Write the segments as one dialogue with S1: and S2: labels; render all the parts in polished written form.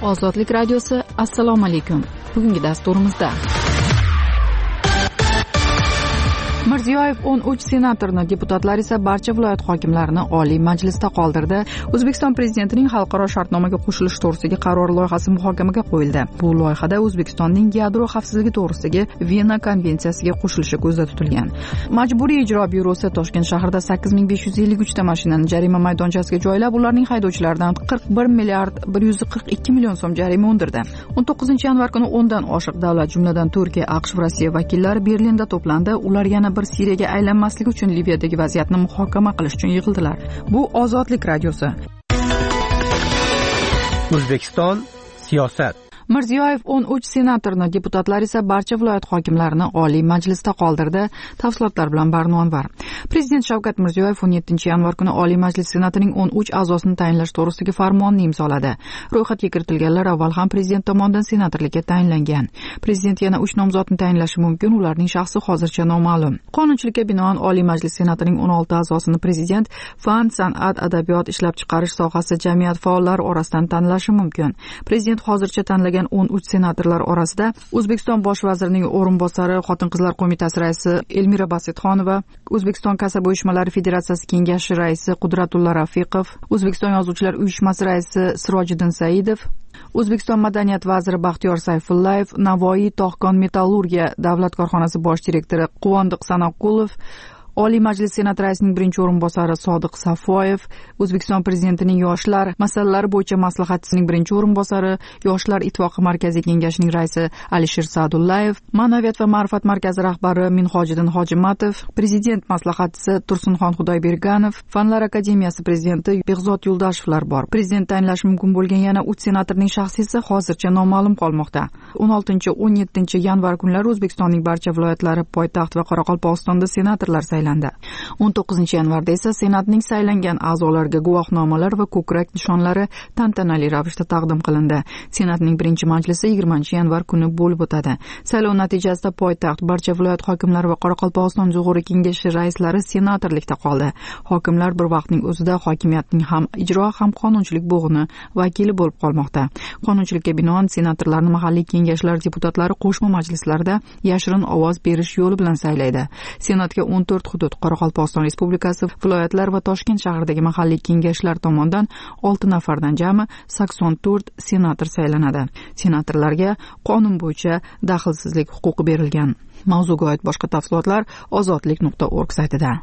S1: Ozodlik radiosi, assalomu alaykum. Bugungi dasturimizda Mirziyoyev 13 senatorni, deputatlar esa barcha viloyat hokimlarini Oliy Majlisda qoldirdi. O'zbekiston prezidentining xalqaro shartnomaga qo'shilish to'g'risidagi qaror loyihasi muhokamaga qo'yildi. Bu loyihada O'zbekistonning yadro xavfsizligi to'g'risidagi Viyana konvensiyasiga qo'shilishi ko'zda tutilgan. Majburiy ijro byurosi Toshkent shahrida 8553 ta mashinani jarima maydonchasiga joylab, ularning haydovchilaridan 41 milliard 142 million so'm jarima undirdi. 19 yanvar kuni 10 dan oshiq davlat, jumladan Turkiya, AQSh va Rossiya vakillari Berlinda to'plandi. Ular yana bir Siriyaga aylanmaslik uchun Liviyadagi vaziyatni muhokama qilish uchun yig'ildilar. Bu Ozodlik radiosi.
S2: O'zbekiston siyosat.
S1: Mirziyoyev 13 senatorni, deputatlar esa barcha viloyat hokimlarini Oliy Majlisda qoldirdi. Tafsilotlar bilan Barno Anvar. Prezident Shavkat Mirziyoyev 17 yanvar kuni Oliy Majlis Senatining 13 a'zosini tayinlash to'g'risidagi farmonni imzoladi. Ro'yxatga kiritilganlar avval ham prezident tomonidan senatorlikka tayinlangan. Prezident yana 3 nomzodni tayinlashi mumkin, ularning shaxsi hozircha noma'lum. Qonunchilikka binoan Oliy Majlis Senatining 16 a'zosini prezident fan, san'at, adabiyot, ishlab chiqarish sohasi jamiyat faollari orasidan tanlashi mumkin. Prezident hozircha tanlagan 13 senatorlar orasida O'zbekiston bosh vazirining o'rinbosari, Xotin-qizlar qo'mitasi raisi Elmira Basitxonova, O'zbekiston kasaba uyushmalari federatsiyasi kengashi raisi Qudratulla Rafiqov, O'zbekiston yozuvchilar uyushmasi raisi Sirojiddin Saidov, O'zbekiston madaniyat vaziri Baxtiyor Sayfullayev, Navoiy Tog'kon metallurgiya davlat korxonasi bosh direktori Quvondiq Sanoqulov, Oliy Majlis Senat raisining birinchi o'rinbosari Sodiq Safoyev, O'zbekiston prezidentining yoshlar masalalari bo'yicha maslahatchisining birinchi o'rinbosari, Yoshlar ittifoqi markaziy kengashining raisi Alisher Sa'dullayev, Ma'naviyat va ma'rifat markazi rahbari Minhojiddin Hojimatov, prezident maslahatchisi Tursunxon Xudoyberganov, Fanlar akademiyasi prezidenti Behzod Yuldashevlar bor. Prezident tayinlashi mumkin bo'lgan yana 3 senatorning shaxsi esa hozircha noma'lum qolmoqda. 16-17 yanvar kunlari O'zbekistonning barcha viloyatlari, poytaxt va Qoraqalpog'istonda senatorlar saylandi. 19 yanvarda esa Senatning saylangan a'zolariga guvohnomalar va ko'krak nishonlari tantanali ravishda taqdim qilindi. Senatning birinchi majlisi 20 yanvar kuni bo'lib o'tadi. Saylov natijasida poytaxt, barcha viloyat hokimlari va Qoraqalpog'iston Jo'g'ri kengashi raislari senatorlikda qoldi. Hokimlar bir vaqtning o'zida hokimiyatning ham ijro ham qonunchilik bo'g'ini vakili bo'lib qolmoqda. Qonunchilikka binoan senatorlarni mahalliy kengashlar deputatlari qo'shma majlislarda yashirin ovoz berish yo'li bilan saylaydi. Senatga 14 hudud, Qoraqalpog'iston Respublikasi, viloyatlar va Toshkent shahridagi mahalliy kengashlar tomonidan 6 nafardan jami 84 senator saylanadi. Senatorlarga qonun bo'yicha daxlsizlik huquqi berilgan. Mavzuga oid boshqa tafsilotlar ozodlik.org saytida.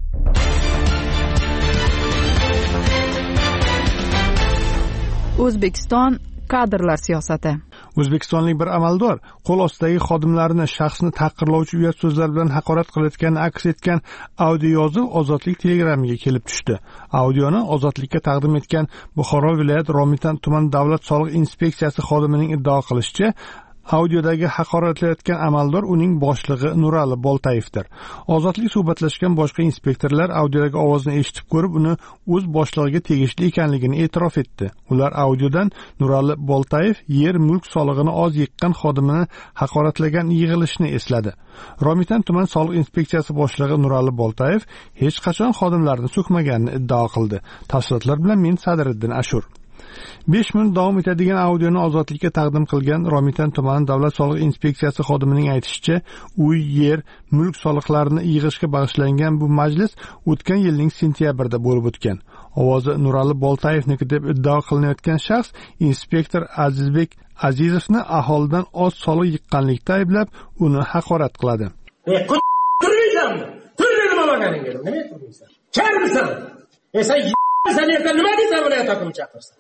S1: O'zbekiston kadrlar siyosati.
S3: O'zbekistonlik bir amaldor qo'l ostidagi xodimlarini shaxsni tahqirlovchi uyat so'zlar bilan haqorat qilayotgani aks etgan audio yozuv Ozodlik telegramiga kelib tushdi. Audioni Ozodlikka taqdim etgan Buxoro viloyat Romitan tuman davlat soliq inspeksiyasi xodimining iddao qilishicha, audiodagi haqoratlayotgan amaldor uning boshlig'i Nurali Boltayevdir. Ozodlik suhbatlashgan boshqa inspektorlar audiodagi ovozni eshitib ko'rib, uni o'z boshlig'iga tegishli ekanligini e'tirof etdi. Ular audiodan Nurali Boltayev yer mulk solig'ini oz yiqqan xodimini haqoratlagan yig'ilishni esladi. Romitan tuman soliq inspeksiyasi boshlig'i Nurali Boltayev hech qachon xodimlarni so'kmaganini iddao qildi. Tafsilotlar bilan men Sadriddin Ashur. 5 minut davom etadigan audioni Ozodlikka taqdim qilgan Romitan tumani davlat soliq inspeksiyasi xodimining aytishicha, uy, yer, mulk soliqlarini yig'ishga bag'ishlangan bu majlis o'tgan yilning sentyabrida bo'lib o'tgan. Ovozi Nurali Boltayevniki deb iddao qilinayotgan shaxs inspektor Azizbek Azizovni aholidan oz soliq yiqqanlikda ayblab, uni haqorat qiladi.
S4: Turmaysanmi? Turmaysanmi bo'lmaganingga? Nima turmaysan? Charmisan? Sen yerda nima deysan viloyat hokimi chaqirsa?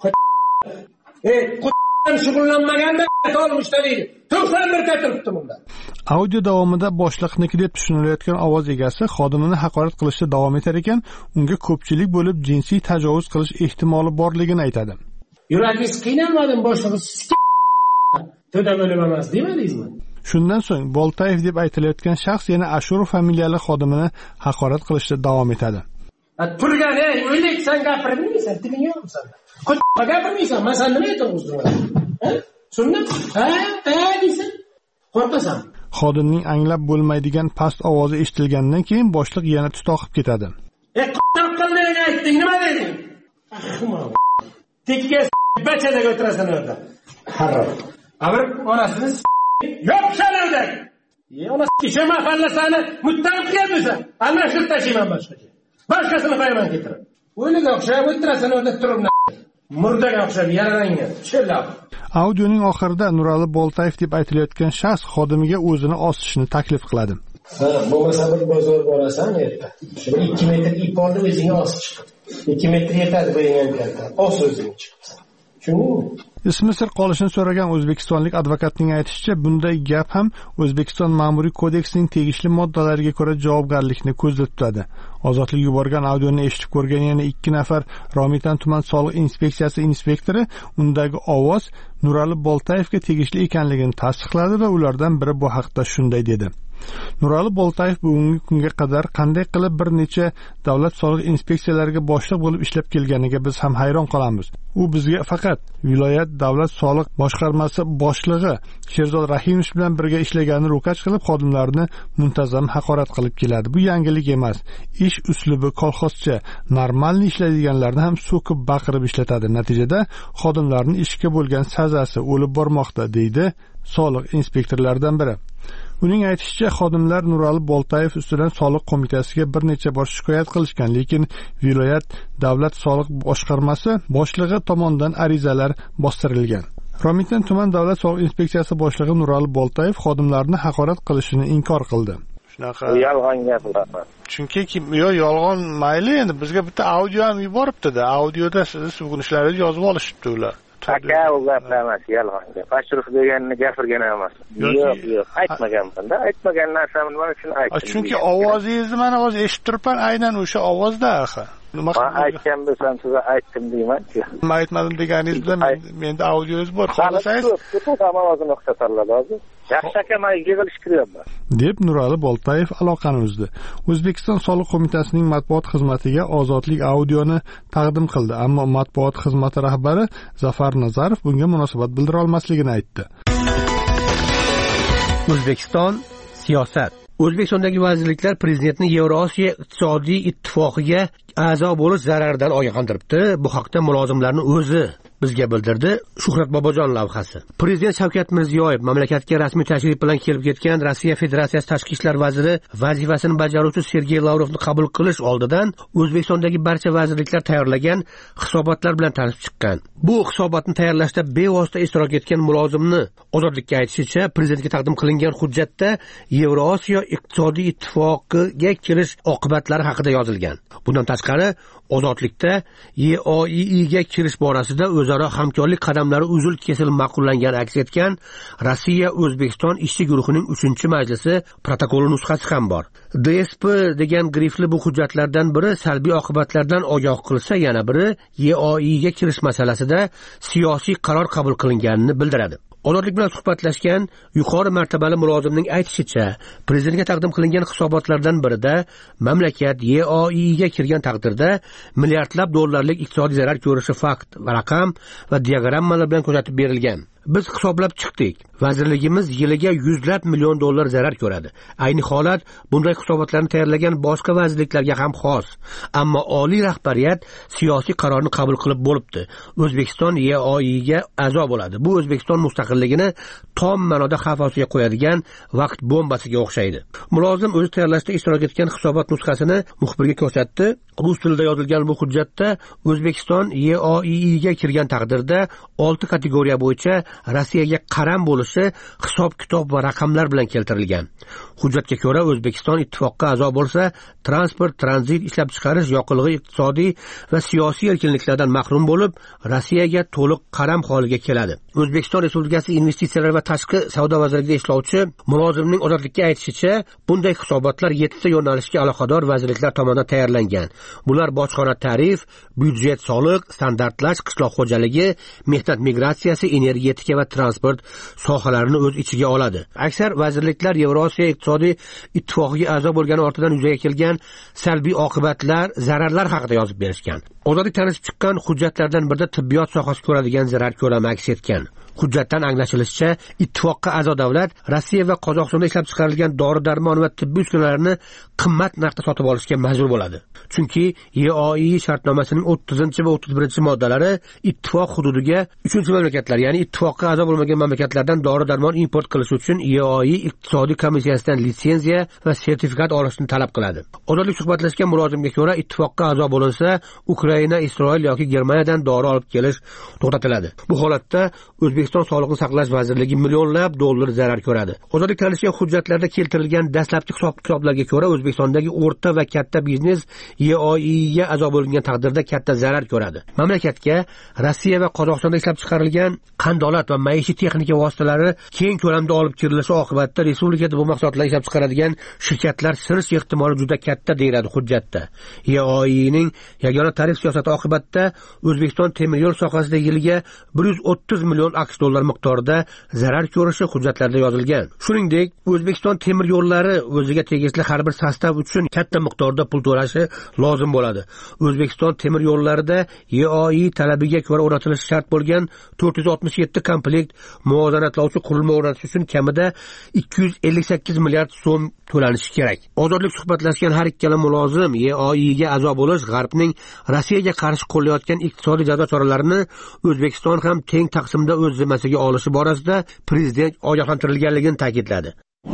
S4: Shug'ullanmaganda olmishda deydi. 91 ta turibdi bunda.
S3: Audio davomida boshliqniki deb tushunilayotgan ovoz egasi xodimini haqorat qilishda davom etar ekan, unga ko'pchilik bo'lib jinsiy tajovuz qilish ehtimoli borligini aytadi.
S4: Yuragingiz qiynalmadimi boshlig'i? To'da bo'lib emas demadingizmi?
S3: Shundan so'ng Boltayev deb aytilayotgan shaxs yana Ashurov familiyali xodimini haqorat qilishda davom etadi.
S4: Turgan, o'ylik sen gapirmaysan, tiling yo'qsan. Gapirmaysan, men sen nima aytdim o'zimga? Tushunding? Ha, deysan. Qo'rqasan.
S3: Xodimning anglab bo'lmaydigan past ovozi eshitilgandan keyin boshliq yana tutoqib ketadi.
S4: Qildiga aytding, nima deding? Tekiga bachadaga o'tirasan orada. Harom. Abir onasini yo'q shalavdak. Ona ishim mahallasini muttaham qilyapsan. Almashtirib tashlayman boshqaga. Boshqasini qo'yaman keltirib. O'yniga o'xshab o'tirasan orada turib. Murdaga o'xshab yaralangan. Chillab.
S3: Audioning oxirida Nurali Boltayev deb aytilayotgan shaxs xodimiga o'zini osishni taklif qiladi.
S4: Bo'lmasa bir bozor borasan erta. Shu 2 metr ip oldi o'zingga osib chiq. 2 metr yetadi bo'lgan kalta. Os o'zing chiqsan. Tushundingmi?
S3: Ismi sir qolishini so'ragan o'zbekistonlik advokatning aytishicha, bunday gap ham O'zbekiston Ma'muriy kodeksining tegishli moddalariga ko'ra javobgarlikni ko'zda tutadi. Ozodlik yuborgan audioni eshitib ko'rgan yana 2 nafar Romitan tuman soliq inspeksiyasi inspektori undagi ovoz Nurali Boltayevga tegishli ekanligini tasdiqladi va ulardan biri bu haqda shunday dedi. Nurali Boltayev bugungi kunga qadar qanday qilib bir necha davlat soliq inspeksiyalariga boshliq bo'lib ishlab kelganiga biz ham hayron qolamiz. U bizga faqat viloyat davlat soliq boshqarmasi boshlig'i Sherzod Rahimovich bilan birga ishlaganini ro'kach qilib, xodimlarni muntazam haqorat qilib keladi. Bu yangilik emas. Ish uslubi kolxozcha, normalni ishlaydiganlarni ham so'kib baqirib ishlatadi. Natijada xodimlarning ishga bo'lgan sazasi o'lib bormoqda, deydi soliq inspektorlaridan biri. Uning aytishicha, xodimlar Nurali Boltayev ustidan soliq qo'mitasiga bir necha bor shikoyat qilishgan, lekin viloyat davlat soliq boshqarmasi boshlig'i tomonidan arizalar bostirilgan. Romitan tuman davlat soliq inspeksiyasi boshlig'i Nurali Boltayev xodimlarni haqorat qilishini inkor qildi.
S5: Shunaqa yolg'on gapiradi.
S3: Chunki yolg'on mayli, endi bizga bitta audio ham yuboribdi-da. Audioda siz urunishlaringizni yozib olishibdi ular.
S5: Aka, u gaplar emas, yolg'on gap. Ashraf deganini gapirgan emas. Yo'q, aytmaganman-da. Aytmagan narsamni mana shuni aytdim.
S3: Chunki ovozingizni mana hozir eshitib turibman, aynan o'sha ovozda axir.
S5: Men aytgan bo'lsam sizga aytdim deyman-ku.
S3: Men aytmadim deganingiz bilan menda audioingiz bor. Xohlasangiz
S5: ovozini o'xshatarlar hozir. Yaxshi aka, men yig'ilish kiryapman.
S3: deb Nurali Boltayev aloqani uzdi. O'zbekiston soliq qo'mitasining matbuot xizmatiga ozodlik audioni taqdim qildi, ammo matbuot xizmati rahbari Zafar Nazarov bunga munosabat bildira olmasligini aytdi.
S2: O'zbekiston siyosat.
S6: O'zbekistondagi vazirliklar prezidentni Yevrosiyo iqtisodiy ittifoqiga a'zo bo'lish zararidan ogohlantiribdi. Bu haqda mulozimlarning o'zi bizga bildirdi. Shuhrat Bobojon lavhasi. Prezident Shavkat Mirziyoyev mamlakatga rasmiy tashrif bilan kelib ketgan Rossiya Federatsiyasi tashqi ishlar vaziri vazifasini bajaruvchi Sergey Lavrovni qabul qilish oldidan O'zbekistondagi barcha vazirliklar tayyorlagan hisobotlar bilan tanishib chiqqan. Bu hisobotni tayyorlashda bevosita ishtirok etgan mulozimni ozodlikka aytishicha, prezidentga taqdim qilingan hujjatda Yevrosiyo iqtisodiy ittifoqiga kirish oqibatlari haqida yozilgan. Bundan tashqari, ozodlikda EOIIga kirish borasida o'zaro hamkorlik qadamlari uzil-kesil ma'qullangani aks etgan Rossiya O'zbekiston ishchi guruhining 3-majlisi protokoli nusxasi ham bor. DSP degan grifli bu hujjatlardan biri salbiy oqibatlardan ogoh qilsa, yana biri EOIIga kirish masalasida siyosiy qaror qabul qilinganini bildiradi. Ozodlik bilan suhbatlashgan yuqori martabali mulozimning aytishicha, prezidentga taqdim qilingan hisobotlardan birida mamlakat EOIIga kirgan taqdirda milliardlab dollarlik iqtisodiy zarar ko'rishi fakt, raqam va diagrammalar bilan ko'rsatib berilgan. Biz hisoblab chiqdik. Vazirligimiz yiliga $100 million zarar ko'radi. Ayni holat bunday hisobotlarni tayyorlagan boshqa vazirliklarga ham xos. Ammo oliy rahbariyat siyosiy qarorni qabul qilib bo'libdi. O'zbekiston EOIIga a'zo bo'ladi. Bu O'zbekiston mustaqilligini tom ma'noda xavf ostiga qo'yadigan vaqt bombasiga o'xshaydi. Mulozim o'zi tayyorlashda ishtirok etgan hisobot nusxasini muxbirga ko'rsatdi. Rus tilida yozilgan bu hujjatda O'zbekiston EOIIga kirgan taqdirda 6 kategoriya bo'yicha Rossiyaga qaram bo'lishi hisob-kitob va raqamlar bilan keltirilgan. Hujjatga ko'ra, O'zbekiston ittifoqqa a'zo bo'lsa, transport, tranzit, ishlab chiqarish, yoqilg'i, iqtisodiy va siyosiy erkinliklardan mahrum bo'lib, Rossiyaga to'liq qaram holiga keladi. O'zbekiston Respublikasi investitsiyalar va tashqi savdo vazirligida ishlovchi mulozimning ozodlikka aytishicha, bunday hisobotlar 7 yo'nalishga aloqador vazirliklar tomonidan tayyorlangan. Bular bojxona tarif, byudjet soliq, standartlash, qishloq xo'jaligi, mehnat migratsiyasi, energetika va transport sohalarini o'z ichiga oladi. Aksar vazirliklar Yevrosiyo iqtisodiy ittifoqiga a'zo bo'lgani ortidan yuzaga kelgan salbiy oqibatlar, zararlar haqida yozib berishgan. Ozodlik tanishib chiqqan hujjatlardan birida tibbiyot sohasiga ko'radigan zarar ko'lami aks etgan. Hujjatdan anglashilishicha, ittifoqqa a'zo davlat Rossiya va Qozog'istonda ishlab chiqarilgan dori-darmon va tibbiy uskunalarni qimmat narxda sotib olishga majbur bo'ladi. Chunki EOI shartnomasining 30 va 31-moddalari ittifoq hududiga 3-mamlakatlar, ya'ni ittifoqqa a'zo bo'lmagan mamlakatlardan dori-darmon import qilish uchun EOI iqtisodiy komissiyasidan litsenziya va sertifikat olishni talab qiladi. Ozodlik suhbatlashgan mulozimga ko'ra, ittifoqqa a'zo bo'linsa, Ukraina, Isroil yoki Germaniyadan dori olib kelish to'xtatiladi. Bu holatda O'zbekiston Sog'liqni saqlash vazirligi millionlab dollar zarar ko'radi. Ozodlik tanishgan hujjatlarda keltirilgan dastlabki hisob-kitoblarga ko'ra, O'zbekistondagi o'rta va katta biznes EOIga a'zo bo'lgan taqdirda katta zarar ko'radi. Mamlakatga Rossiya va Qozog'istonda ishlab chiqarilgan qandolat va maishiy texnika vositalari keng ko'lamda olib kirilishi oqibatida respublikada bu mahsulotlarni ishlab chiqaradigan shirkatlar sirish ehtimoli juda katta deyiladi hujjatda. EOIning yagona tarif siyosati oqibatida O'zbekiston temir yo'l sohasida yiliga 130 million AQSh dollar miqdorida zarar ko'rishi hujjatlarda yozilgan. Shuningdek, O'zbekiston temir yo'llari o'ziga tegishli har bir sostav uchun katta miqdorda pul to'lashi lozim bo'ladi. O'zbekiston temir yo'llarida EOI talabiga ko'ra o'rnatilishi shart bo'lgan 467 komplekt muvozanatlovchi qurilma o'rnatish uchun kamida 258 milliard so'm to'lanishi kerak. Ozodlik suhbatlashgan har ikkala mulozim EOIga a'zo bo'lish G'arbning Rossiyaga qarshi qo'llayotgan iqtisodiy jazo choralarini O'zbekiston ham teng taqsimda o'z zimmasiga olishi borasida prezident ogohlantirilganligini ta'kidladi.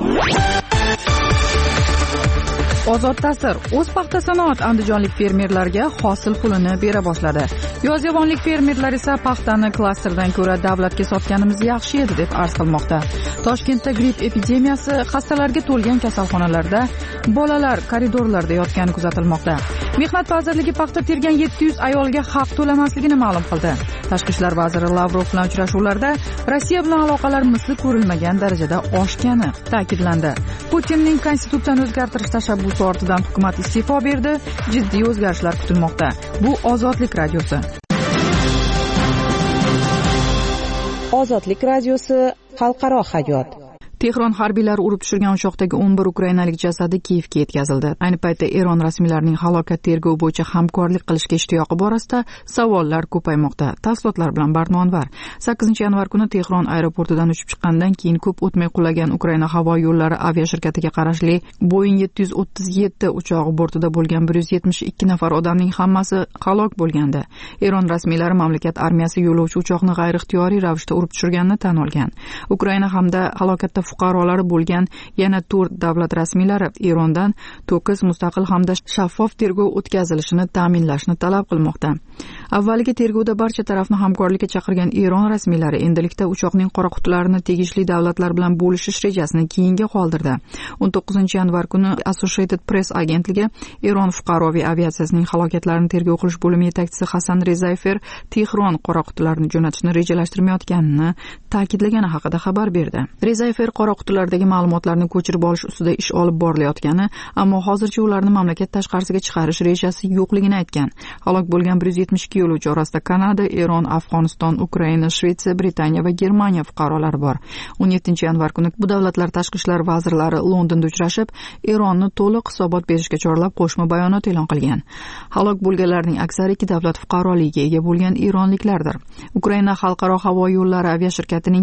S1: Ozod ta'sir o'z paxta sanoat andijonlik fermerlarga hosil pulini bera boshladi. Yozyovonlik fermerlar esa paxtani klasterdan ko'ra davlatga sotganimiz yaxshi edi deb arz qilmoqda. Toshkentda gripp epidemiyasi xastalarga to'lgan kasalxonalarda bolalar koridorlarda yotgani kuzatilmoqda. Mehnat vazirligi paxta tergan 700 ayolga haq to'lamasligini ma'lum qildi. Tashqi ishlar vaziri Lavrov bilan uchrashuvlarda Rossiya bilan aloqalar misli ko'rilmagan darajada oshgani ta'kidlandi. Putinning konstitutsiyani o'zgartirish tashabbusi ortidan hukumat iste'fo berdi. Jiddiy o'zgarishlar kutilmoqda. Bu Ozodlik radiosi.
S7: Ozodlik radiosi xalqaro hayot.
S1: Tehron harbiylari urib tushirgan uchoqdagi 11 ukrainalik jasadi Kiyevga yetkazildi. Ayni paytda Eron rasmiylarining halokat tergovi bo'yicha hamkorlik qilishga ishtiyoqi borasida savollar ko'paymoqda. Tafsilotlar bilan Barnonvar. 8-yanvar kuni Tehron aeroportidan uchib chiqqandan keyin ko'p o'tmay qulagan Ukraina havo yo'llari aviashirkatiga qarashli Boeing 737 uchog'i bortida bo'lgan 172 nafar odamning hammasi halok bo'lgandi. Eron rasmiylari mamlakat armiyasi yo'lovchi uchoqni g'ayriixtiyoriy ravishda urib tushirganini tan olgan. Ukraina hamda halokatda fuqarolari bo'lgan yana 4 davlat rasmiylari Erondan 9 mustaqil hamda shaffof tergov o'tkazilishini ta'minlashni talab qilmoqda. Avvaliga tergovda barcha tarafni hamkorlikka chaqirgan Eron rasmiylari endilikda uchoqning qora qutilarini tegishli davlatlar bilan bo'lishish rejasini keyinga qoldirdi. 19-yanvar kuni Associated Press agentligi Eron fuqaroviy aviatsiyasining halokatlarini tergov qilish bo'limi yetakchisi Hasan Rezayfer Tehron qora qutilarini jo'natishni rejalashtirmayotganini ta'kidlagani haqida xabar berdi. Rezayfer qora qutilardagi ma'lumotlarni ko'chirib olish ustida ish olib borilayotgani, ammo hozircha ularni mamlakat tashqarisiga chiqarish rejasi yo'qligini aytgan. Halok bo'lgan 172 yo'lovchi orasida Kanada, Eron, Afg'oniston, Ukraina, Shvetsiya, Britaniya va Germaniya fuqarolari bor. 17-yanvar kuni bu davlatlar tashqi ishlar vazirlari Londonda uchrashib, Eronni to'liq hisobot berishga chorlab qo'shma bayonot e'lon qilgan. Halok bo'lganlarning aksari ikki davlat fuqaroligiga ega bo'lgan eronliklardir. Ukraina xalqaro havo yo'llari aviashirkatining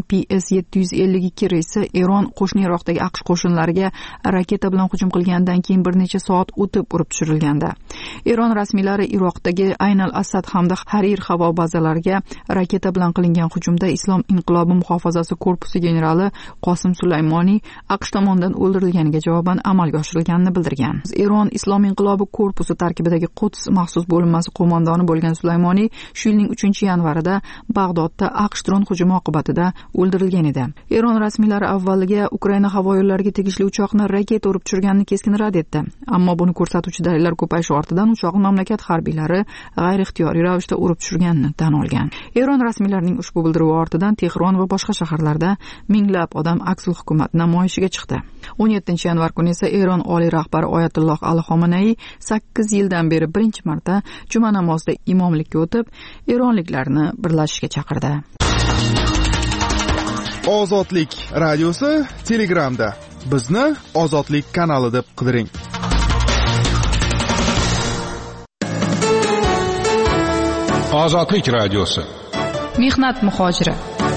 S1: PS-752 reysi Eron qo'shni Iroqdagi AQSh qo'shinlariga raketa bilan hujum qilgandan keyin bir necha soat o'tib urib tushirilgandi. Eron rasmiylari Iroqdagi Ayn al-Asad hamda Harir havo bazalariga raketa bilan qilingan hujumda Islom inqilobi muhofazasi korpusi generali Qosim Sulaymoniy AQSh tomonidan o'ldirilganiga javoban amalga oshirilganini bildirgan. Eron Islom inqilobi korpusi tarkibidagi Quds maxsus bo'linmasi qo'mondoni bo'lgan Sulaymoniy shu yilning 3-yanvarida Bag'dodda AQSh dron hujumi oqibatida o'ldirilgan edi. Eron rasmiylari avvaliga Ukraina havo yo'llariga tegishli uchoqni raketa urib tushirganini keskin rad etdi. Ammo buni ko'rsatuvchi dalillar ko'payishi ortidan uchoqni mamlakat harbiylari g'ayriixtiyoriy ravishda urib tushirganini tan olgan. Eron rasmiylarining ushbu bildiruvi ortidan Tehron va boshqa shaharlarda minglab odam aksil hukumat namoyishiga chiqdi. 17-yanvar kuni esa Eron oliy rahbari Oyatulloh Ali Xomenei 8 yildan beri birinchi marta juma namozida imomlikka o'tib, eronliklarni birlashishga chaqirdi.
S8: Ozodlik radiosi Telegramda. Bizni Ozodlik kanali deb qidiring.
S2: Ozodlik radiosi.
S1: Mehnat muhojiri.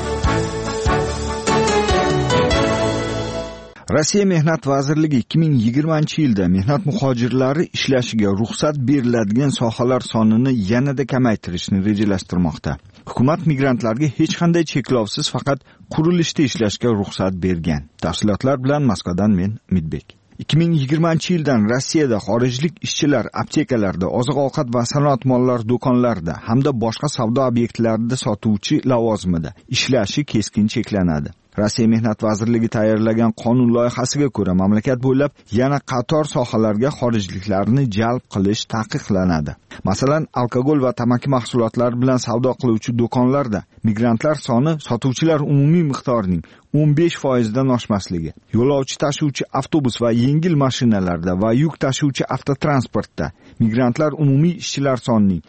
S9: Rossiya Mehnat vazirligi 2020-yilda mehnat muhojirlari ishlashiga ruxsat beriladigan sohalar sonini yanada kamaytirishni rejalashtirmoqda. Hukumat migrantlarga hech qanday cheklovsiz faqat qurilishda ishlashga ruxsat bergan. Tafsilotlar bilan Moskvadan men Midbek. 2020-yildan Rossiyada xorijlik ishchilar aptekalarda, oziq-ovqat va sanoat mollari do'konlarida hamda boshqa savdo obyektlarida sotuvchi lavozimida ishlashi keskin cheklanadi. Rossiya Mehnat vazirligi tayyorlagan qonun loyihasiga ko'ra mamlakat bo'ylab yana qator sohalarga xorijliklarni jalb qilish taqiqlanadi. Masalan, alkogol va tamaki mahsulotlari bilan savdo qiluvchi do'konlarda migrantlar soni sotuvchilar umumiy miqdorining 15% dan oshmasligi, yo'lovchi tashuvchi avtobus va yengil mashinalarda va yuk tashuvchi avtotransportda migrantlar umumiy ishchilar sonining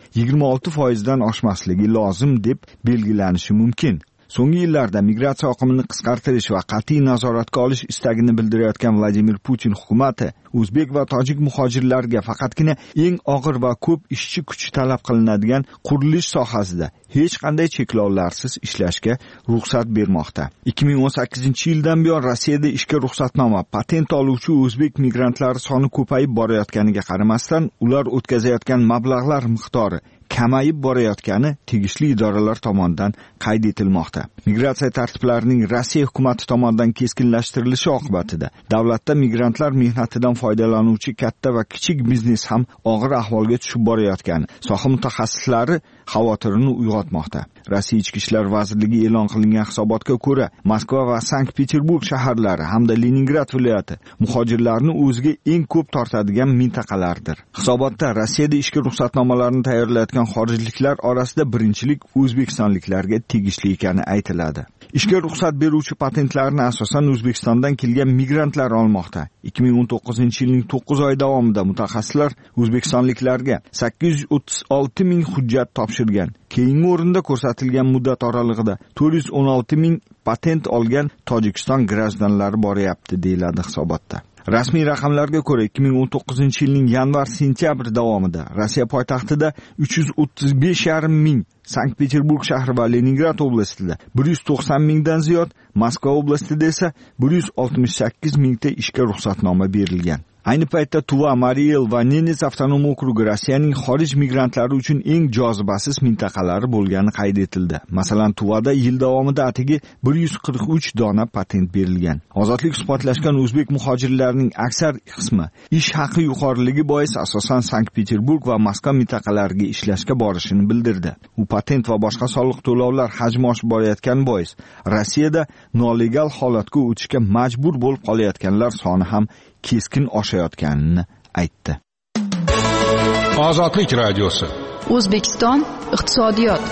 S9: 26% dan oshmasligi lozim deb belgilanishi mumkin. So'nggi yillarda migratsiya oqimini qisqartirish va qat'iy nazoratga olish istagini bildirayotgan Vladimir Putin hukumati o'zbek va tojik muhojirlarga faqatgina eng og'ir va ko'p ishchi kuchi talab qilinadigan qurilish sohasida hech qanday cheklovlarsiz ishlashga ruxsat bermoqda. 2018-yildan buyon Rossiyada ishga ruxsatnoma, patent oluvchi o'zbek migrantlari soni ko'payib borayotganiga qaramasdan, ular o'tkazayotgan mablag'lar miqdori kamayib borayotgani tegishli idoralar tomonidan qayd etilmoqda. Migratsiya tartiblarining Rossiya hukumati tomonidan keskinlashtirilishi oqibatida davlatda migrantlar mehnatidan foydalanuvchi katta va kichik biznes ham og'ir ahvolga tushib borayotgani soha mutaxassislari xavotirini uyg'otmoqda. Rossiya Ichki ishlar vazirligi e'lon qilingan hisobotga ko'ra, Moskva va Sankt-Peterburg shaharlari hamda Leningrad viloyati muhojirlarni o'ziga eng ko'p tortadigan mintaqalardir. Hisobotda Rossiyada ishga ruxsatnomalarni tayyorlayotgan xorijliklar orasida birinchilik o'zbekistonliklarga tegishli ekani aytiladi. Ishga ruxsat beruvchi patentlarni asosan O'zbekistondan kelgan migrantlar olmoqda. 2019-yilning 9 oy davomida mutaxassislar o'zbekistonliklarga 836 ming hujjat topshirgan. Keyingi o'rinda ko'rsatilgan muddat oralig'ida 416 ming patent olgan Tojikiston grajdanlari boryapti, deyiladi hisobotda. Rasmiy raqamlarga ko'ra 2019-yilning yanvar-sentyabr davomida Rossiya poytaxtida 335,5 ming, Sankt-Peterburg shahri va Leningrad oblastida 190 mingdan ziyod, Moskva oblastida esa 168 mingta ishga ruxsatnoma berilgan. Ayni paytda Tuva, Mariel va Nenets avtonom okrugi Rossiyaning xorij migrantlari uchun eng jozibasiz mintaqalari bo'lgani qayd etildi. Masalan, Tuvada yil davomida atigi 143 dona patent berilgan. Ozodlik suhbatlashgan o'zbek muhojirlarining aksar qismi ish haqi yuqoriligi bois asosan Sankt-Peterburg va Moskva mintaqalariga ishlashga borishini bildirdi. U patent va boshqa soliq to'lovlar hajmi oshib borayotgani bois Rossiyada nolegal holatga o'tishga majbur bo'lib qolayotganlar soni ham keskin oshayotganini aytdi.
S2: Ozodlik radiosi.
S1: O'zbekiston iqtisodiyot.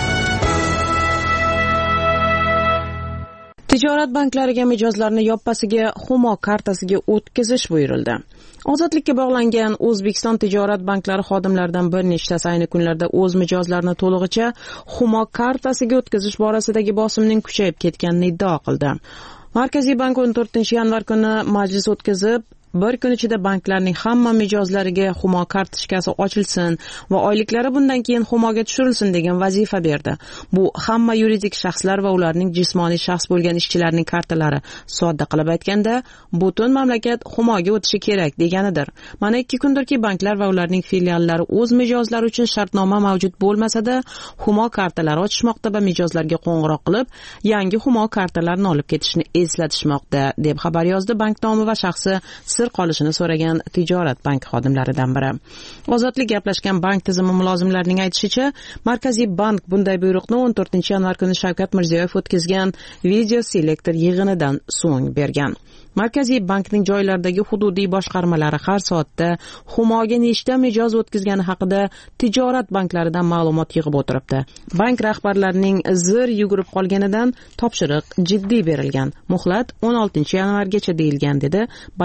S7: Tijorat banklariga mijozlarni yoppasiga Humo kartasiga o'tkazish buyurildi. Ozodlikka bog'langan O'zbekiston tijorat banklari xodimlaridan bir nechtasi ayni kunlarda o'z mijozlarini to'lig'icha Humo kartasiga o'tkazish borasidagi bosimning kuchayib ketganini iddao qildi. Markaziy bank 14-yanvar kuni majlis o'tkazib, bir kun ichida banklarning hamma mijozlariga Humo kartochkasi ochilsin va oyliklari bundan keyin Humoga tushirilsin degan vazifa berdi. Bu hamma yuridik shaxslar va ularning jismoniy shaxs bo'lgan ishchilarning kartalari, sodda qilib aytganda, butun mamlakat Humoga o'tishi kerak deganidir. Mana 2 kundirki banklar va ularning filiallari o'z mijozlari uchun shartnoma mavjud bo'lmasa-da, Humo kartalari ochishmoqda va mijozlarga qo'ng'iroq qilib, yangi Humo kartalarini olib ketishni eslatishmoqda, deb xabar yozdi bank nomi va shaxsi qolishini so'ragan tijorat bank xodimlaridan biri. Ozodlik gaplashgan bank tizimi mulozimlarining aytishicha, Markaziy bank bunday buyruqni 14-yanvar kuni Shavkat Mirziyoyev o'tkazgan video selektor yig'inidan so'ng bergan. Markaziy bankning joylardagi hududiy boshqarmalari har soatda Humoga nechta mijoz o'tkazgani haqida tijorat banklaridan ma'lumot yig'ib o'tiribdi. Bank rahbarlarining zir yugurib qolganidan topshiriq jiddiy berilgan. Muhlat 16-yanvargacha deyilgan, dedi bankirlardan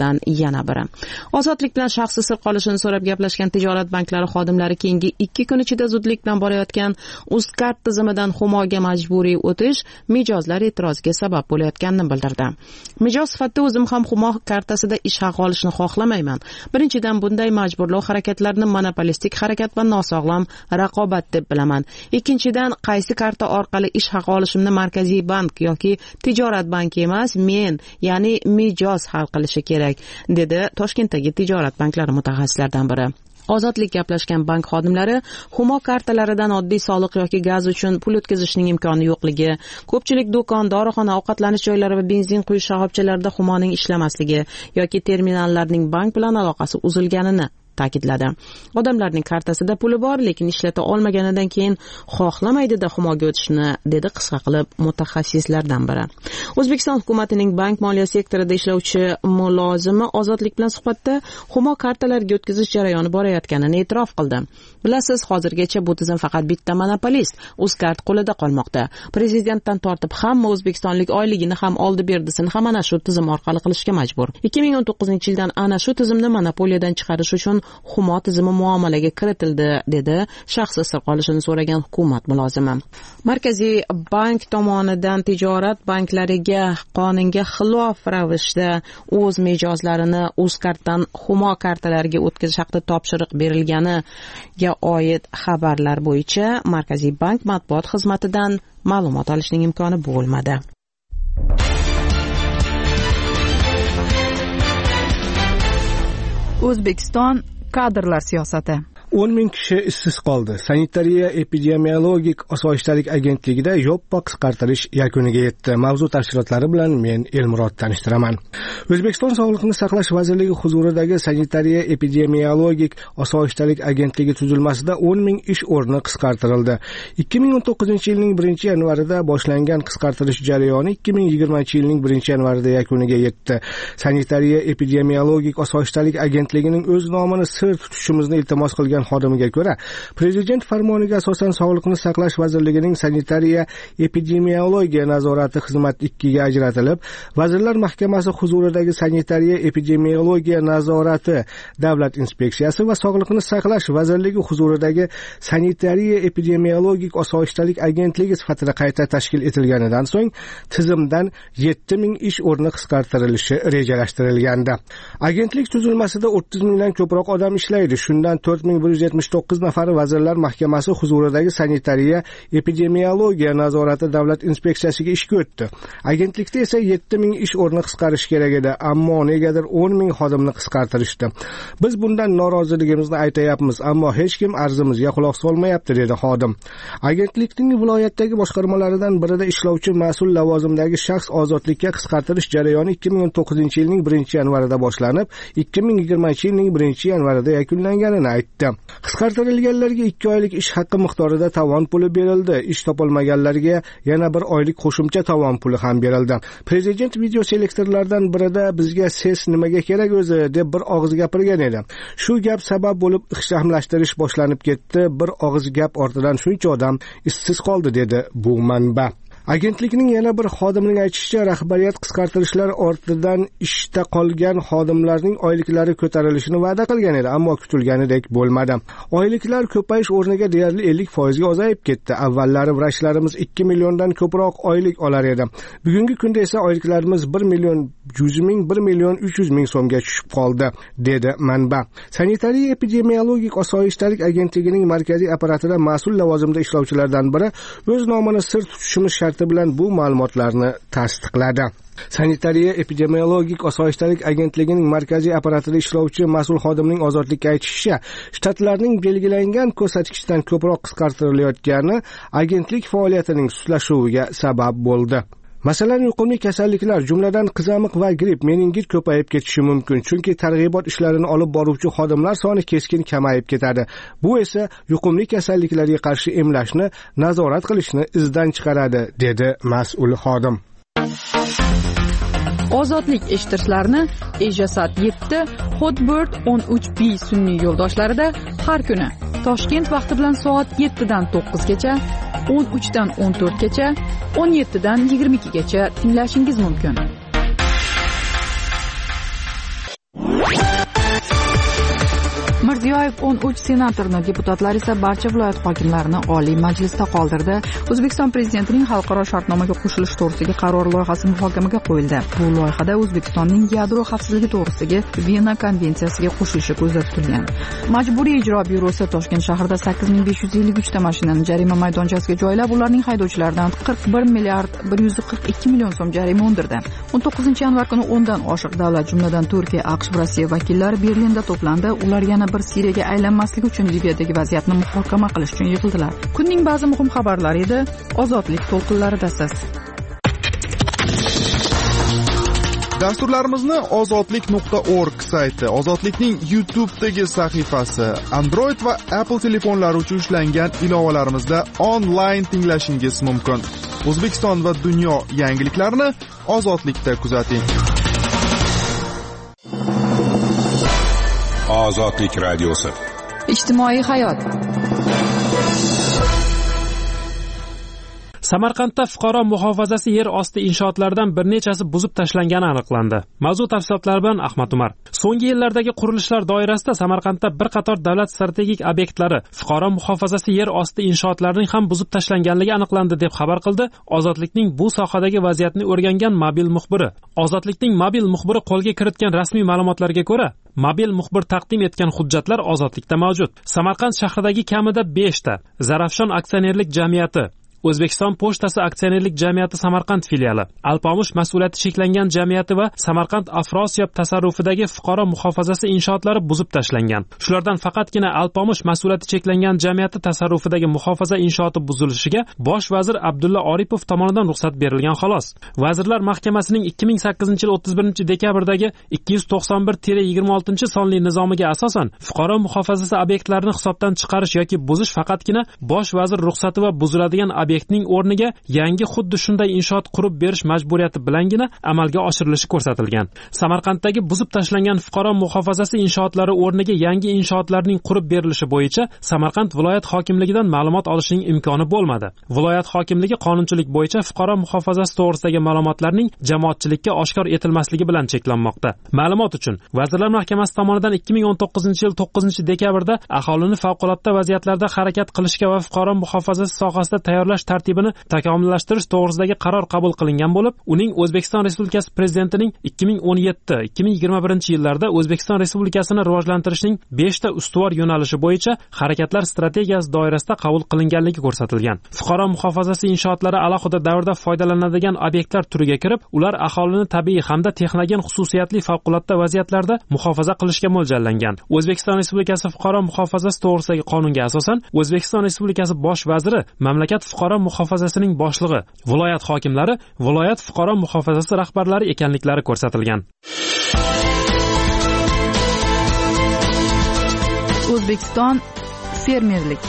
S7: masalalardan yana biri. Ozodlik bilan shaxsi sir qolishini so'rab gaplashgan tijorat banklari xodimlari keyingi 2 kun ichida zudlik bilan borayotgan Uzcard tizimidan Humoga majburiy o'tish mijozlar e'tiroziga sabab bo'layotganini bildirdi. Mijoz sifatida o'zim ham Humo kartasida ish haqi olishni xohlamayman. Birinchidan bunday majburlov harakatlarini monopolistik harakat va nosog'lom raqobat deb bilaman. Ikkinchidan qaysi karta orqali ish haqi olishimni Markaziy bank yoki tijorat banki emas, men, ya'ni mijoz hal qilishi kerak, dedi Toshkentdagi tijorat banklari mutaxassislaridan biri. Ozodlik gaplashgan bank xodimlari Humo kartalaridan oddiy soliq yoki gaz uchun pul o'tkazishning imkoni yo'qligi, ko'pchilik do'kon, dorixona, ovqatlanish joylari va benzin quyish shoxobchalarida Humoning ishlamasligi yoki terminallarning bank bilan aloqasi uzilganini ta'kidladi. Odamlarning kartasida puli bor, lekin ishlata olmaganidan keyin xohlamaydi-da Humoga o'tishni, dedi qisqa qilib mutaxassislardan biri. O'zbekiston hukumatining bank moliya sektorida ishlovchi mulozimi Ozodlik bilan suhbatda Humo kartalariga o'tkazish jarayoni borayotganini e'tirof qildi. Bilasiz, hozirgacha bu tizim faqat bitta monopolist Uzcard qo'lida qolmoqda. Prezidentdan tortib hamma o'zbekistonlik oyligini ham oldi-berdisini ham ana shu tizim orqali qilishga majbur. 2019-yildan ana shu tizimni monopoliyadan chiqarish uchun Humo tizimi muomalaga kiritildi, dedi shaxsi sir qolishini so'ragan hukumat mulozimi. Markaziy bank tomonidan tijorat banklariga qonunga xilof ravishda o'z mijozlarini Uzcarddan Humo kartalariga o'tkazish haqida topshiriq berilganiga oid xabarlar bo'yicha Markaziy bank matbuot xizmatidan ma'lumot olishning imkoni bo'lmadi.
S1: O'zbekiston kadrlar siyosati.
S6: 10,000 kishi ishsiz qoldi. Sanitariya epidemiologik osoyishtalik agentligida yoppa qisqartirish yakuniga yetdi. Mavzu tafsilotlari bilan men Elmurod tanishtiraman. O'zbekiston Sog'liqni saqlash vazirligi huzuridagi Sanitariya epidemiologik osoyishtalik agentligi tuzilmasida 10,000 ish o'rni qisqartirildi. 2019-yilning 1-yanvarida boshlangan qisqartirish jarayoni 2020-yilning 1-yanvarida yakuniga yetdi. Sanitariya epidemiologik osoyishtalik agentligining o'z nomini sir tutishimizni iltimos qilgan xodimiga ko'ra, prezident farmoniga asosan Sog'liqni saqlash vazirligining sanitariya epidemiologiya nazorati xizmat 2 ga ajratilib, Vazirlar Mahkamasi huzuridagi sanitariya epidemiologiya nazorati davlat inspeksiyasi va Sog'liqni saqlash vazirligi huzuridagi sanitariya epidemiologik osoyishtalik agentligi sifatida qayta tashkil etilganidan so'ng tizimdan 7,000 ish o'rni qisqartirilishi rejalashtirilgandi. Agentlik tuzilmasida 30 mingdan ko'proq odam ishlaydi. Shundan 4179 nafari Vazirlar Mahkamasi huzuridagi sanitariya epidemiologiya nazorati davlat inspeksiyasiga ishga o'tdi. Agentlikda esa 7,000 ish o'rni qisqarish kerak edi, ammo negadir 10,000 xodimni qisqartirishdi. Biz bundan noroziligimizni aytayapmiz, ammo hech kim arzimizga quloq solmayapti, dedi xodim. Agentlikning viloyatdagi boshqarmalaridan birida ishlovchi mas'ul lavozimdagi shaxs ozodlikka qisqartirish jarayoni 2019-yilning 1-yanvarida boshlanib, 2020-yilning 1-yanvarida yakunlanganini aytdi. Qisqartirilganlarga 2 oylik ish haqqi miqdorida tovon puli berildi. Ish topolmaganlarga yana 1 oylik qo'shimcha tovon puli ham berildi. Prezident video selektorlardan birida bizga ses nimaga kerak o'zi deb bir og'iz gapirgan edi. Shu gap sabab bo'lib ixchamlashtirish boshlanib ketdi. Bir og'iz gap ortidan shuncha odam ishsiz qoldi, dedi bu manba. Agentlikning yana bir xodimining aytishicha, rahbariyat qisqartirishlar ortidan ishda qolgan xodimlarning oyliklari ko'tarilishini va'da qilgan edi, ammo kutilganidek bo'lmadi. Oyliklar ko'payish o'rniga deyarli 50% ga ozayib ketdi. Avvallari vrachlarimiz 2 milliondan ko'proq oylik olar edi. Bugungi kunda esa oyliklarimiz 1 million 100 ming, 1 million 300 ming so'mga tushib qoldi, dedi manba. Sanitariya epidemiologik osoyishtalik agentligining markaziy apparatida mas'ul lavozimda ishlovchilardan biri o'z nomini sir tutishimiz bilan bu ma'lumotlarni tasdiqladi. Sanitariya epidemiologik osoyishtalik agentligining markaziy apparatida ishlovchi mas'ul xodimning ozodlikka aytishicha, shtatlarning belgilangan ko'rsatkichdan ko'proq qisqartirilayotgani agentlik faoliyatining suslashuviga sabab bo'ldi. Masalan, yuqumli kasalliklar, jumladan qizamiq va gripp, meningit ko'payib ketishi mumkin, chunki targ'ibot ishlarini olib boruvchi xodimlar soni keskin kamayib ketadi. Bu esa yuqumli kasalliklarga qarshi emlashni, nazorat qilishni izdan chiqaradi, dedi mas'ul xodim.
S1: Ozodlik eshittirishlarni Ejasat 7, Hotbird 13B sun'iy yo'ldoshlarida har kuni Toshkent vaqti bilan soat 7 dan 9 gacha, 13 dan 14 gacha, 17 dan 22 gacha tinglashingiz mumkin. Mirziyoyev 13 senatorni, deputatlar esa barcha viloyat hokimlarini Oliy Majlisda qoldirdi. O'zbekiston prezidentining xalqaro shartnomaga qo'shilish to'g'risidagi qaror loyihasi muhokamaga qo'yildi. Bu loyihada O'zbekistonning yadro xavfsizligi to'g'risidagi Viyana konvensiyasiga qo'shilishi ko'zda tutilgan. Majburiy ijro byurosi Toshkent shahrida 8553 ta mashinani jarima maydonchasiga joylab, ularning haydovchilaridan 41 milliard 142 million so'm jarima undirdi. 19 yanvar kuni 10 dan oshiq davlat, jumladan Turkiya, AQSh va Rossiya vakillari Berlinda to'plandi. Ular yana bir Siriyaga aylanmasligi uchun Liviyadagi vaziyatni muhokama qilish uchun yig'ildilar. Kunning ba'zi muhim xabarlari edi. Ozodlik to'lqinlarida siz.
S8: Dasturlarimizni ozodlik.org sayti, Ozodlikning YouTube'dagi sahifasi, Android va Apple telefonlari uchun ishlangan ilovalarimizda onlayn tinglashingiz mumkin. O'zbekiston va dunyo yangiliklarini Ozodlikda kuzating.
S10: Ozodlik radiosi.
S1: Ijtimoiy hayot.
S11: Samarqandda fuqaro muhofazasi yer osti inshootlaridan bir nechasi buzib tashlangani aniqlandi. Mavzu tafsilotlari bilan Ahmad Umar. So'nggi yillardagi qurilishlar doirasida Samarqandda bir qator davlat strategik obyektlari fuqaro muhofazasi yer osti inshootlarining ham buzib tashlanganligi aniqlandi deb xabar qildi Ozodlikning bu sohadagi vaziyatni o'rgangan mobil muxbiri. Ozodlikning mobil muxbiri qo'lga kiritgan rasmiy ma'lumotlarga ko'ra, mobil muxbir taqdim etgan hujjatlar Ozodlikda mavjud. Samarqand shahridagi kamida 5 ta Zarafshon aksionerlik jamiyati, O'zbekiston pochtasi aksionerlik jamiyati Samarqand filiali, Alpomush mas'uliyati cheklangan jamiyati va Samarqand Afrosiyob tasarrufidagi fuqaro muhofazasi inshootlari buzib tashlangan. Shulardan faqatgina Alpomush mas'uliyati cheklangan jamiyati tasarrufidagi muhofaza inshooti buzilishiga bosh vazir Abdulla Oripov tomonidan ruxsat berilgan xolos. Vazirlar Mahkamasining 2008-yil 31 dekabrdagi 291-26 sonli nizomiga asosan fuqaro muhofazasi obyektlarini hisobdan chiqarish yoki buzish faqatgina bosh vazir ruxsati va buziladigan obyektning o'rniga yangi xuddi shunday inshoot qurib berish majburiyati bilangina amalga oshirilishi ko'rsatilgan. Samarqanddagi buzib tashlangan fuqaro muhofazasi inshootlari o'rniga yangi inshootlarning qurib berilishi bo'yicha Samarqand viloyat hokimligidan ma'lumot olishning imkoni bo'lmadi. Viloyat hokimligi qonunchilik bo'yicha fuqaro muhofazasi to'g'risidagi ma'lumotlarning jamoatchilikka oshkor etilmasligi bilan cheklanmoqda. Ma'lumot uchun, Vazirlar Mahkamasi tomonidan 2019-yil 9-dekabrda aholini favqulodda vaziyatlarda harakat qilishga va fuqaro muhofazasi sohasida tayyorlash tartibini takomillashtirish to'g'risidagi qaror qabul qilingan bo'lib, uning O'zbekiston Respublikasi Prezidentining 2017-2021 yillarda O'zbekiston Respublikasini rivojlantirishning 5 ta ustuvor yo'nalishi bo'yicha harakatlar strategiyasi doirasida qabul qilinganligi ko'rsatilgan. Fuqaro muhofazasi inshootlari alohida davrda foydalanadigan obyektlar turiga kirib, ular aholini tabiiy hamda texnogen xususiyatli favqulodda vaziyatlarda muhofaza qilishga mo'ljallangan. O'zbekiston Respublikasi fuqaro muhofazasi to'g'risidagi qonunga asosan O'zbekiston Respublikasi bosh vaziri, mamlakat fuqaro muhofazasining boshlig'i, viloyat hokimlari, viloyat fuqaro muhofazasi rahbarlari ekanliklari ko'rsatilgan.
S1: O'zbekiston fermerlik.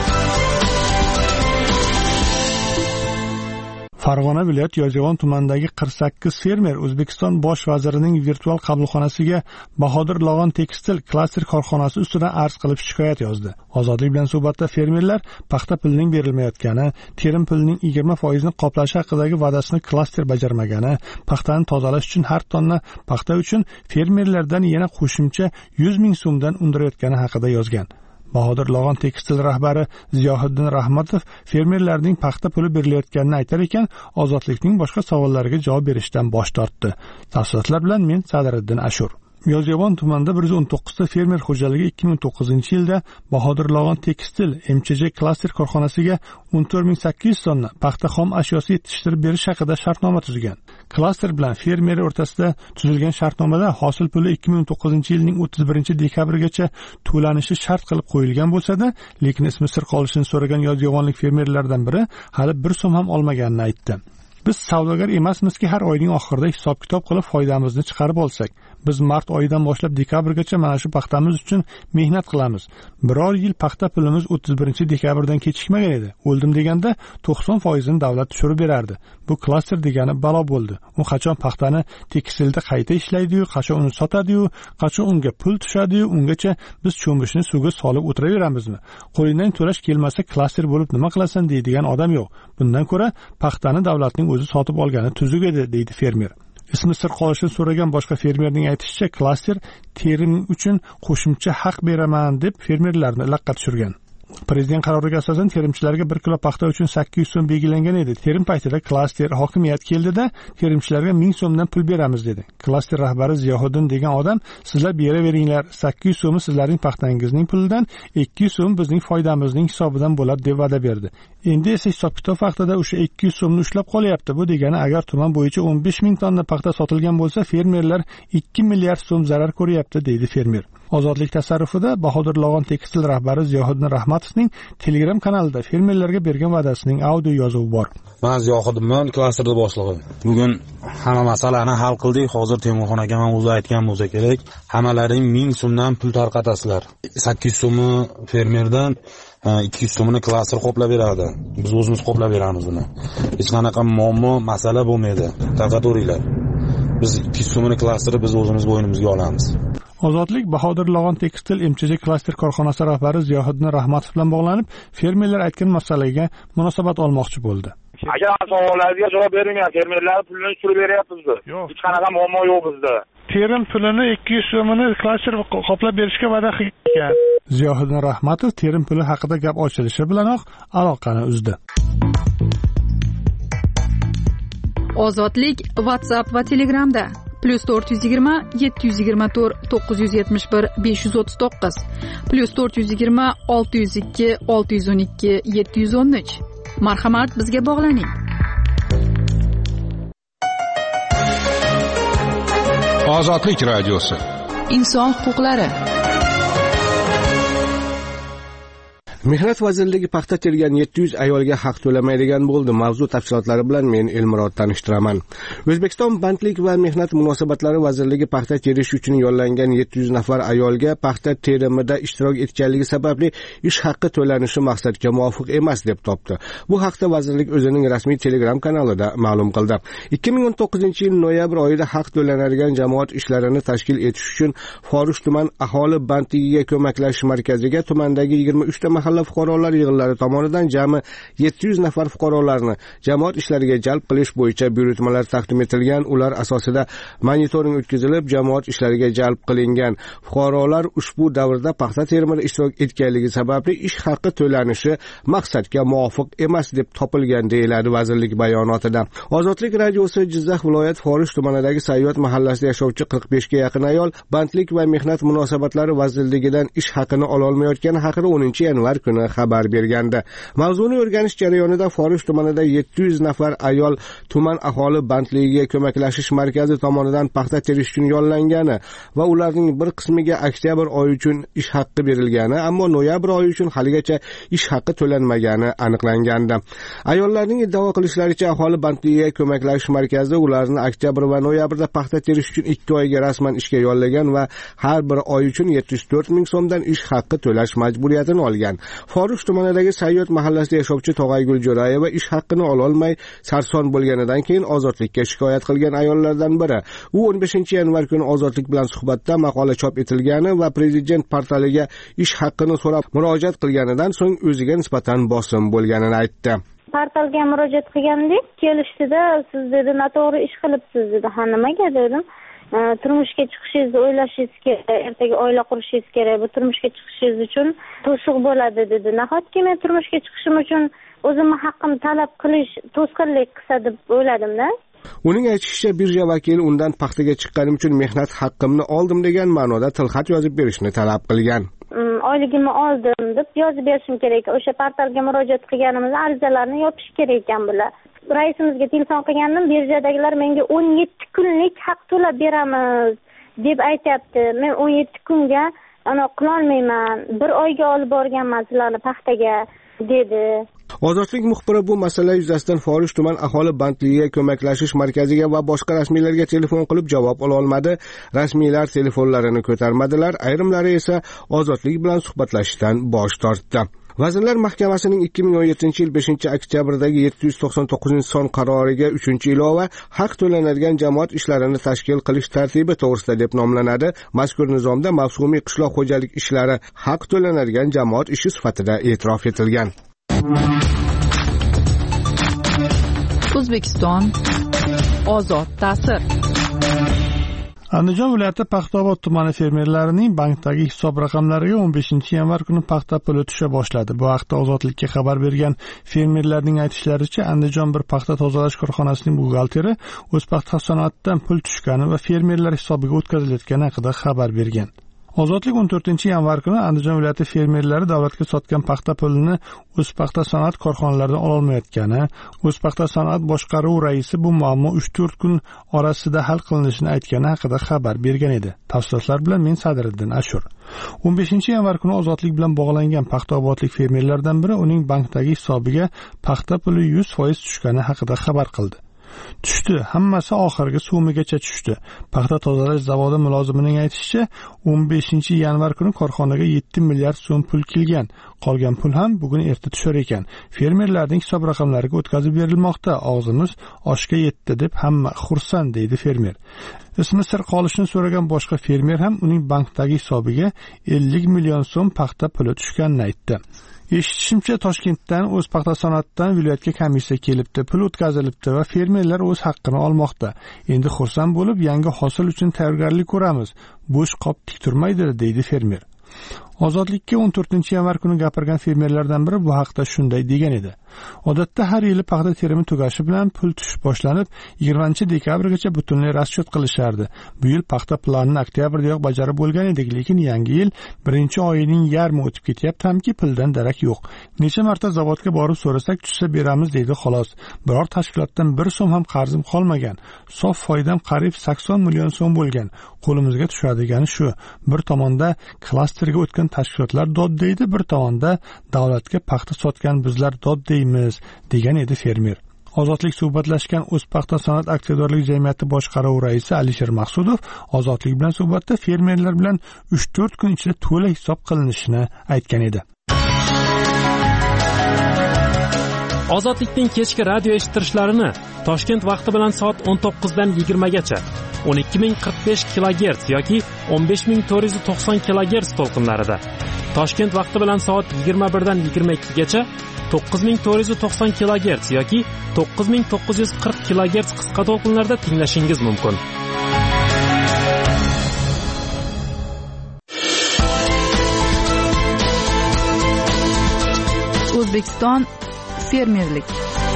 S3: Farg'ona viloyat Yozyovon tumanidagi 48 fermer O'zbekiston bosh vazirining virtual qabulxonasiga Bahodir Log'on tekstil klaster korxonasi ustidan arz qilib shikoyat yozdi. Ozodlik bilan suhbatda fermerlar paxta pulining berilmayotgani, terim pulining 20% qoplashi haqidagi va'dasini klaster bajarmagani, paxtani tozalash uchun har tonna paxta uchun fermerlardan yana qo'shimcha 100 ming so'mdan undirayotgani haqida yozgan. Bahodir Log'on tekstil rahbari Ziyohiddin Rahmatov fermerlarning paxta puli berilayotganini aytar ekan, Ozodlikning boshqa savollariga javob berishdan bosh tortdi. Tafsilotlar bilan men Sadiriddin Ashur. Yozyovon tumanida 119 ta fermer xo'jaligi 2009-yilda Bahodir Log'on tekstil MCJ klaster korxonasiga 14800 tonna paxta xom ashyosi yetishtirib berish haqida shartnoma tuzgan. Klaster bilan fermer o'rtasida tuzilgan shartnomada hosil puli 2009-yilning 31-dekabrigacha to'lanishi shart qilib qo'yilgan bo'lsa-da, lekin ismi sir qolishini so'ragan yozyovonlik fermerlardan biri hali 1 so'm ham olmaganini aytdi. Biz savdogar emasmizki, har oyning oxirida hisob-kitob qilib foydamizni chiqarib olsak. Biz mart oyidan boshlab dekabrgacha mana shu paxtamiz uchun mehnat qilamiz. Biror yil paxta pulimiz 31-dekabrdan kechikmagan edi. O'ldim deganda 90% ni davlat tushirib berardi. Bu klaster degani balo bo'ldi. U qachon paxtani tekstilda qayta ishlaydi-yu, qachon uni sotadi-yu, qachon unga pul tushadi-yu, ungacha biz cho'mishni suvga solib o'tiraveramizmi? Qo'lingdan to'lash kelmasa klaster bo'lib nima qilasan deydigan odam yo'q. Bundan ko'ra paxtani davlatning o'zi sotib olgani tuzuk edi, deydi fermer. ismi sir qolishini so'ragan boshqa fermerning aytishicha, klaster terim uchun qo'shimcha haq beraman deb fermerlarni laqqa tushirgan. Prezident qaroriga asosan terimchilarga 1 kilo paxta uchun 800 so'm belgilangan edi. Terim paytida klaster hokimiyat keldida terimchilarga 1000 so'mdan pul beramiz dedi. Klaster rahbari Ziyohiddin degan odam, sizlar beraveringlar, 800 so'mi sizlarning paxtangizning pulidan, 200 so'm bizning foydamizning hisobidan bo'ladi deb va'da berdi. Endi esa hisob-kitob vaqtida o'sha 200 so'mni ushlab qolyapti. Bu degani agar tuman bo'yicha 15 ming tonna paxta sotilgan bo'lsa, fermerlar 2 milliard so'm zarar ko'ryapti, deydi fermer. Ozodlik tasarrufida Bahodir Log'on tekstil rahbari Ziyohiddin Rahmatovning Telegram kanalida fermerlarga bergan va'dasining audio yozuvi bor.
S10: Men Ziyohiddinman, klasterda boshlig'i. Bugun hamma masalani hal qildik. Hozir Temurxon aka ham o'zi aytgan bo'lsa kerak, hammalaring 1000 so'mdan pul tarqatasizlar. 800 so'mi fermerdan, 200 so'mini klaster qoplab beradi. Biz o'zimiz qoplab beramiz buni. Hech qanaqa muammo, masala bo'lmaydi. Tarqataveringlar. Biz 200 so'mini klasteri biz o'zimiz bo'ynimizga olamiz.
S3: Ozodlik Bahodir Log'on tekstil MCJ klaster korxonasi rahbari Ziyohiddin Rahmatov bilan bog'lanib, fermerlar aytgan masalaga munosabat olmoqchi bo'ldi.
S5: Agar savollarga javob beringlar, fermerlar pulini tushirib beryapmiz biz. Hech qanaqa muammo yo'q bizda.
S3: Terim pulini 200 so'mini klaster qoplab berishga va'da qilgan. Ziyohiddin Rahmatov terim puli haqida gap ochilishi bilanoq aloqani uzdi.
S1: Ozodlik WhatsApp va Telegramda +420 724 971 539 +420 602 612 713. Marhamat, bizga bog'laning.
S12: Ozodlik radiosi.
S1: Inson huquqlari.
S6: Mehnat vazirligi paxta tergan 700 ayolga haq to'lamaydigan bo'ldi. Mavzu tafsilotlari bilan men Elmurod tanishtiraman. O'zbekiston bandlik va mehnat munosabatlari vazirligi paxta terish uchun yo'llangan 700 nafar ayolga paxta terimida ishtirok etganligi sababli ish haqqi to'lanishi maqsadga muvofiq emas deb topdi. Bu haqda vazirlik o'zining rasmiy Telegram kanalida ma'lum qildi. 2019-yil noyabr oyida haq to'lanadigan jamoat ishlarini tashkil etish uchun Forish tuman aholi bandligiga ko'maklashish markaziga tumandagi 23 ta mahalla fuqarolar yig'inlari tomonidan jami 700 nafar fuqarolarni jamoat ishlariga jalb qilish bo'yicha buyurtmalar taqdim etilgan. Ular asosida monitoring o'tkazilib, jamoat ishlariga jalb qilingan fuqarolar ushbu davrda paxta terimida ishtirok etganligi sababli ish haqqi to'lanishi maqsadga muvofiq emas deb topilgan, deyiladi vazirlik bayonotida. Ozodlik radiosi Jizzax viloyat Forish tumanidagi Sayyod mahallasida yashovchi 45 ga yaqin ayol bandlik va mehnat munosabatlari vazirligidan ish haqqini ola olmayotgani haqida 10-yanvar kuni xabar bergandi. Mavzuni o'rganish jarayonida Forish tumanida 700 nafar ayol tuman aholi bandligiga ko'maklashish markazi tomonidan paxta terish uchun yo'llangani va ularning bir qismiga oktyabr oyi uchun ish haqqi berilgani, ammo noyabr oyi uchun haligacha ish haqqi to'lanmagani aniqlangandi. Ayollarning iddao qilishlaricha, aholi bandligiga ko'maklashish markazi ularni oktyabr va noyabrda paxta terish uchun 2 oyga rasman ishga yo'llagan va har bir oy uchun 74 ming so'mdan ish haqqi to'lash majburiyatini olgan. Forish tumanidagi Sayyod mahallasida yashovchi Tog'aygul Jo'rayeva ish haqqini ola olmay sarson bo'lganidan keyin ozodlikka shikoyat qilgan ayollardan biri. U 15-yanvar kuni ozodlik bilan suhbatda maqola chop etilgani va prezident portaliga ish haqqini so'rab murojaat qilganidan so'ng o'ziga nisbatan bosim bo'lganini aytdi.
S13: Portalga murojaat qilgandik, kelishdida siz dedi noto'g'ri ish qilibsiz dedi. Ha, nimaga dedim? Turmushga chiqishingizni o'ylashingiz kerak, ertaga oila qurishingiz kerak. Bu turmushga chiqishingiz uchun to'siq bo'ladi dedi. Nahotki men turmushga chiqishim uchun o'zimni haqqimni talab qilish to'sqinlik qilsa deb o'yladim-da.
S6: Uning aytishicha, birja vakili undan paxtaga chiqqanim uchun mehnat haqqimni oldim degan ma'noda tilxat yozib berishni talab qilgan.
S13: Oyligimni oldim deb yozib berishim kerak. O'sha portalga murojaat qilganimizda arizalarni yopish kerak ekan bular. Raisimizga telefon qilgandim, birjadagilar menga 17 kunlik haq to'lab beramiz deb aytayapti. Men 17 kunga qila olmayman. 1 oyga olib borganman sizlarni paxtaga dedi.
S6: Ozodlik muxbiri bu masala yuzasidan Forish tuman aholi bandligiga ko'maklashish markaziga va boshqa rasmiylarga telefon qilib javob ola olmadi. Rasmiylar telefonlarini ko'tarmadilar, ayrimlari esa ozodlik bilan suhbatlashishdan bosh tortdi. Vazirlar Mahkamasining 2017-yil 5-oktyabrdagi 799-son qaroriga 3-ilova haq to'lanadigan jamoat ishlarini tashkil qilish tartibi to'g'risida deb nomlanadi. Mazkur nizomda mavsumiy qishloq xo'jalik ishlari haq to'lanadigan jamoat ishi sifatida e'tirof etilgan.
S1: O'zbekiston ozod ta'sir.
S3: Andijon viloyati Paxtaobod tumani fermerlarining bankdagi hisob raqamlariga 15-yanvar kuni paxta puli tusha boshladi. Bu haqda Ozodlikka xabar bergan fermerlarning aytishlaricha, Andijon bir paxta tozalash korxonasining buxgalteri o'z paxta sanoatidan pul tushgani va fermerlar hisobiga o'tkazilayotgani haqida xabar bergan. Ozodlik 14-yanvar kuni Andijon viloyati fermerlari davlatga sotgan paxta pulini o'z paxta sanoat korxonalaridan ololmayotgani, o'z paxta sanoat boshqaruvi raisi bu muammo 3-4 kun orasida hal qilinishini aytgani haqida xabar bergan edi. Tafsilotlar bilan men Sadriddin Ashur. 15-yanvar kuni Ozodlik bilan bog'langan Paxtaobodlik fermerlardan biri uning bankdagi hisobiga paxta puli 100% tushgani haqida xabar qildi. Tushdi, hammasi oxirgi sumigacha tushdi. Paxta tozalash zavodi mulozimining aytishicha, 15-yanvar kuni korxonaga 7 milliard so'm pul kelgan. Qolgan pul ham bugun erta tushar ekan. Fermerlarning hisob raqamlariga o'tkazib berilmoqda. Og'zimiz oshga yetdi deb hamma xursand, deydi fermer. Ismi sir qolishini so'ragan boshqa fermer ham uning bankdagi hisobiga 50 million so'm paxta puli tushganini aytdi. Eshitishimcha, Toshkentdan o'z paxta sanoatidan viloyatga komissiya kelibdi, pul o'tkazilibdi va fermerlar o'z haqqini olmoqda. Endi xursand bo'lib, yangi hosil uchun tayyorgarlik ko'ramiz. Bo'sh qop tik turmaydi, deydi fermer. Ozodlikka 14-yanvar kuni gapirgan fermerlardan biri bu haqda shunday degan edi. Odatda har yili paxta terimi tugashi bilan pul tushib boshlanib, 20-dekabrgacha butunlay raschot qilishardi. Bu yil paxta planini oktyabrdayoq bajarib bo'lgan edik, lekin yangi yil 1-oyining yarmi o'tib ketyapti hamki, puldan darak yo'q. Necha marta zavodga borib so'rasak, tushsa beramiz deydi xolos. Biror tashkilotdan 1 so'm ham qarzim qolmagan. Sof foydam qariyb 80 million so'm bo'lgan. Qo'limizga tushadigani shu. Bir tomonda klasterga o'tgan tashkilotlar dod deydi, bir tomonda davlatga paxta sotgan bizlar dod deymiz, degan edi fermer. Ozodlik suhbatlashgan o'z paxta sanoat aksiyadorlik jamiyati boshqaruvi raisi Alisher Maqsudov Ozodlik bilan suhbatda fermerlar bilan 3-4 kun ichida to'la hisob qilinishini aytgan edi.
S11: Ozodlikning kechki radio eshittirishlarini Toshkent vaqti bilan soat 19 dan 20 gacha 12045 kHz yoki 15490 kHz to'lqinlarida, Toshkent vaqti bilan soat 21 dan 22 gacha 9490 kHz yoki 9940 kHz qisqa to'lqinlarda tinglashingiz mumkin.
S1: O'zbekiston fermerlik.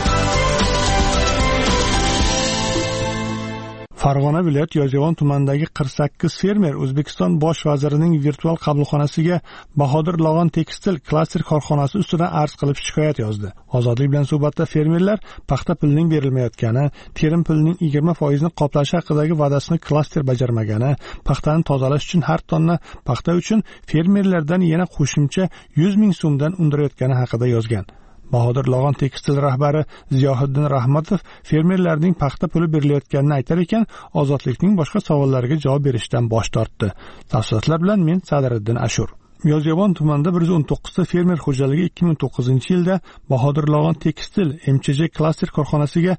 S3: Farg'ona viloyat Yozyovon tumanidagi 48 fermer O'zbekiston bosh vazirining virtual qabulxonasiga Bahodir Log'on tekstil klaster korxonasi ustidan arz qilib shikoyat yozdi. Ozodlik bilan suhbatda fermerlar paxta pulining berilmayotgani, terim pulining 20% ni qoplashi haqidagi va'dasini klaster bajarmagani, paxtani tozalash uchun har tonna paxta uchun fermerlardan yana qo'shimcha 100 ming so'mdan undirayotgani haqida yozgan. Bahodir Log'on tekstil rahbari Ziyohiddin Rahmatov fermerlarning paxta puli berilayotganini aytar ekan, Ozodlikning boshqa savollariga javob berishdan bosh tortdi. Tafsilotlar bilan men Sadriddin Ashur. Yozyovon tumanida 119 ta fermer xo'jaligi 2009-yilda Bahodir Log'on tekstil MCJ klaster korxonasiga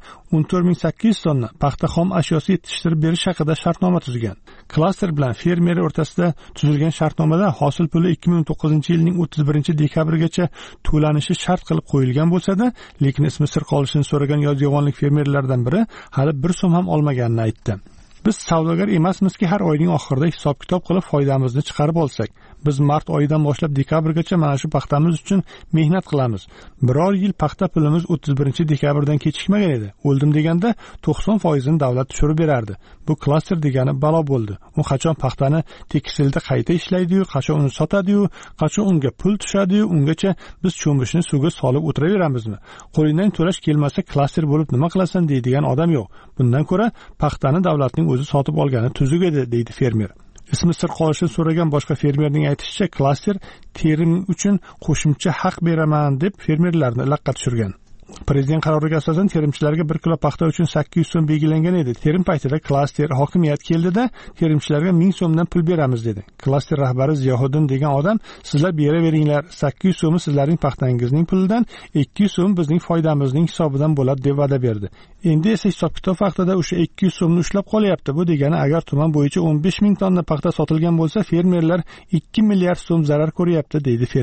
S3: 14800 tonna paxta xom ashyosi yetishtirib berish haqida shartnoma tuzgan. Klaster bilan fermer o'rtasida tuzilgan shartnomada hosil puli 2009-yilning 31-dekabrigacha to'lanishi shart qilib qo'yilgan bo'lsa-da, lekin ismi sir qolishini so'ragan yozyovonlik fermerlardan biri hali 1 so'm ham olmaganini aytdi. Biz savdogar emasmizki, har oyning oxirida hisob-kitob qilib foydamizni chiqarib olsak. Biz mart oyidan boshlab dekabrgacha mana shu paxtamiz uchun mehnat qilamiz. Biror yil paxta pulimiz 31-dekabrdan kechikmagan edi. O'ldim deganda 90% ni davlat tushirib berardi. Bu klaster degani balo bo'ldi. U qachon paxtani tekstilda qayta ishlaydi-yu, qachon uni sotadi-yu, qachon unga pul tushadi-yu, ungacha biz cho'mishni suvga solib o'tiraveramizmi? Qo'lingdan to'lash kelmasa klaster bo'lib nima qilasan deydigan odam yo'q. Bundan ko'ra paxtani davlatning o'zi sotib olgani tuzuk edi, deydi fermer. Ismi sir qolishini so'ragan boshqa fermerning aytishicha, klaster terim uchun qo'shimcha haq beraman deb fermerlarni laqqa tushirgan. Prezident qaroriga asosan terimchilarga 1 kilo paxta uchun 800 so'm belgilangan edi. Terim paytida klaster hokimiyat keldida terimchilarga 1000 so'mdan pul beramiz dedi. Klaster rahbari Ziyohiddin degan odam, sizlar beraveringlar, 800 so'mi sizlarning paxtangizning pulidan, 200 so'm bizning foydamizning hisobidan bo'ladi deb va'da berdi. Endi esa hisob-kitob vaqtida o'sha 200 so'mni ushlab qolyapti. Bu degani agar tuman bo'yicha 15 ming tonna paxta sotilgan bo'lsa, fermerlar 2 milliard so'm zarar ko'ryapti, deydi fermer.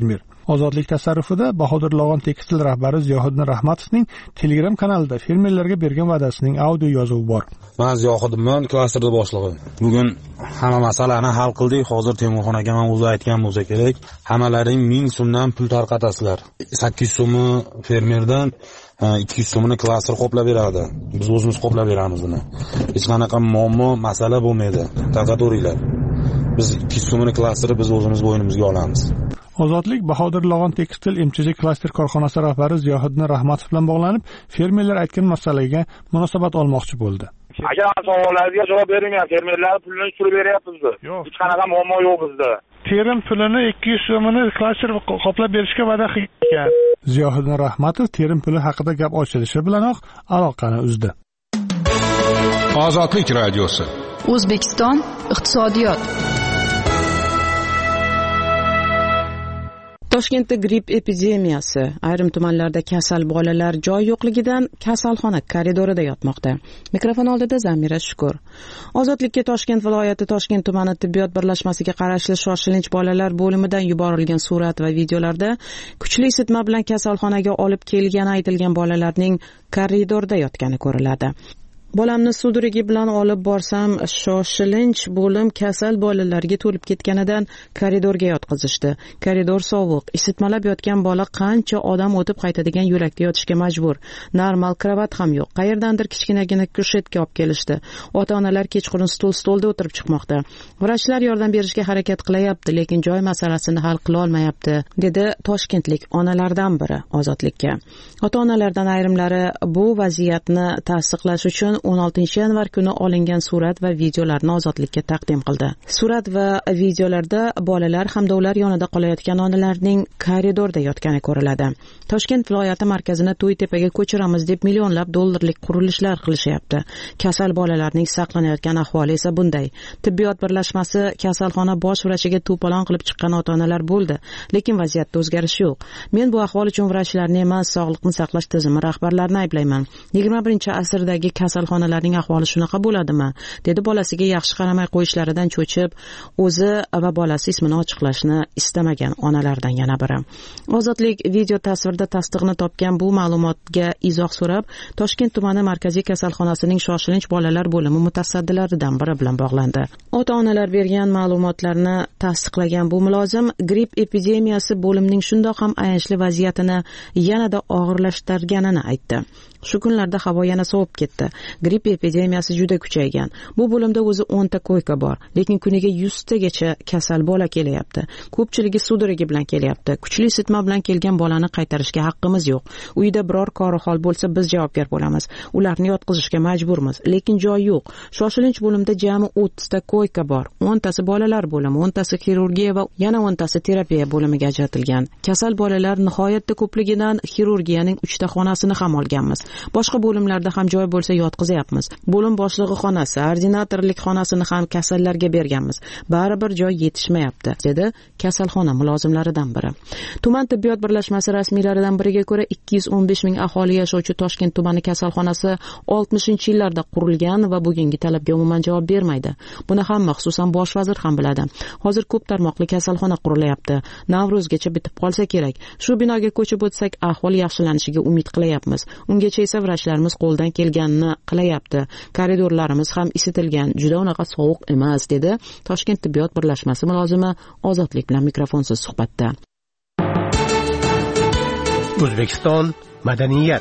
S3: Ozodlik tasarrufida Bahodir Log'on tekstil rahbari Ziyohiddin Rahmatovning Telegram kanalida fermerlarga bergan va'dasining audio yozuvi bor.
S10: Men Ziyohiddinman, klasterda boshlig'i. Bugun hamma masalani hal qildik. Hozir Temurxon aka men o'zi aytgan bo'lsa kerak, hammalaring 1000 so'mdan pul tarqatasizlar. 800 so'mi fermerdan 200 so'mini klaster qoplab beradi. Biz o'zimiz qoplab beramiz buni. Hech qanaqa muammo, masala bo'lmaydi. Tarqataveringlar. Biz 200 so'mini klasteri biz o'zimiz bo'ynimizga olamiz.
S3: Ozodlik Bahodir Log'on tekstil MCJ klaster korxonasi rahbari Ziyohiddin Rahmatov bilan bog'lanib, fermerlar aytgan masalaga munosabat olmoqchi bo'ldi.
S14: Agar savollarga javob berilgan, fermerlar pulini tushirib beryapmiz. Hech qanaqa muammo yo'q bizda.
S3: Terim pulini 200 so'mini klaster qoplab berishga va'da qilgan. Ziyohiddin Rahmatov terim puli haqida gap ochilishi bilanoq aloqani uzdi.
S12: Ozodlik radiosi.
S1: O'zbekiston iqtisodiyot.
S7: Toshkentda gripp epidemiyasi, ayrim tumanlarda kasal bolalar joy yo'qligidan kasalxona koridorida yotmoqda. Mikrofon oldida Zamira Shukur. Ozodlikka Toshkent viloyati Toshkent tumani tibbiyot birlashmasiga qarashli shoshilinch bolalar bo'limidan yuborilgan surat va videolarda kuchli isitma bilan kasalxonaga olib kelgani aytilgan bolalarning koridorda yotgani ko'riladi. Bolamni sudrigi bilan olib borsam, shoshilinch bo'lim kasal bolalarga to'lib ketganidan koridorga yotqizishdi. Koridor sovuq, isitmalab yotgan bola qancha odam o'tib qaytadigan yo'lakda yotishga majbur. Normal kravat ham yo'q. Qayerdandir kichkinagina kushetka olib kelishdi. Ota-onalar kechqurun stolda o'tirib chiqmoqda. Vrachlar yordam berishga harakat qilyapti, lekin joy masalasini hal qila olmayapti, dedi toshkentlik onalardan biri Ozodlikka. Ota-onalardan ayrimlari bu vaziyatni tasdiqlash uchun 16-yanvar kuni olingan surat va videolarni Ozodlikka taqdim qildi. Surat va videolarda bolalar hamda ular yonida qolayotgan onalarning koridorda yotgani ko'riladi. Toshkent viloyati markazini To'ytepaga ko'chiramiz deb millionlab dollarlik qurilishlar qilishyapti. Kasal bolalarning saqlanayotgan ahvoli esa bunday. Tibbiyot birlashmasi kasalxona bosh vrachiga to'polon qilib chiqqan ota-onalar bo'ldi, lekin vaziyatda o'zgarish yo'q. Men bu ahvol uchun vrachlarni emas, sog'liqni saqlash tizimi rahbarlarini ayblayman. 21-asrdagi kasalxonalarning ahvoli shunaqa bo'ladimi? Dedi bolasiga yaxshi qaramay qo'yishlaridan cho'chib, o'zi va bolasi ismini ochiqlashni istamagan onalardan yana biri. Ozodlik video tasvirda tasdig'ini topgan bu ma'lumotga izoh so'rab, Toshkent tumani markaziy kasalxonasining shoshilinch bolalar bo'limi mutasaddilaridan biri bilan bog'landi. Ota-onalar bergan ma'lumotlarni tasdiqlagan bu mulozim gripp epidemiyasi bo'limning shundoq ham ayanchli vaziyatini yanada og'irlashtirganini aytdi. Shu kunlarda havo yana sovib ketdi. Gripp epidemiyasi juda kuchaygan. Bu bo'limda o'zi 10 ta koyka bor, lekin kuniga 100 tagacha kasal bola kelyapti. Ko'pchiligi sudrigi bilan kelyapti. Kuchli isitma bilan kelgan bolani qaytarishga haqqimiz yo'q. Uyda biror kori hol bo'lsa biz javobgar bo'lamiz. Ularni yotqizishga majburmiz, lekin joy yo'q. Shoshilinch bo'limda jami 30 ta koyka bor. 10 tasi bolalar bo'limi, 10 tasi xirurgiya va yana 10 tasi terapiya bo'limiga ajratilgan. Kasal bolalar nihoyatda ko'pligidan xirurgiyaning 3 ta xonasini ham olganmiz. Boshqa bo'limlarda ham joy bo'lsa yotqizyapmiz. Bo'lim boshlig'i xonasi, ordinatorlik xonasini ham kasallarga berganmiz. Baribir joy yetishmayapti, dedi kasalxona mulozimlaridan biri. Tuman tibbiyot birlashmasi rasmiylaridan biriga ko'ra 215 ming aholi yashovchi Toshkent tumani kasalxonasi 60-yillarda qurilgan va bugungi talabga umuman javob bermaydi. Buni hamma, xususan bosh vazir ham biladi. Hozir ko'p tarmoqli kasalxona qurilyapti. Navruzgacha bitib qolsa kerak. Shu binoga ko'chib o'tsak, ahvol yaxshilanishiga umid qilyapmiz. Ungacha esa vrachlarimiz qo'ldan kelganini qilyapti. Koridorlarimiz ham isitilgan, juda unaqa sovuq emas, dedi Toshkent tibbiyot birlashmasi mulozimi Ozodlik bilan mikrofonsiz suhbatda.
S6: O'zbekiston madaniyat.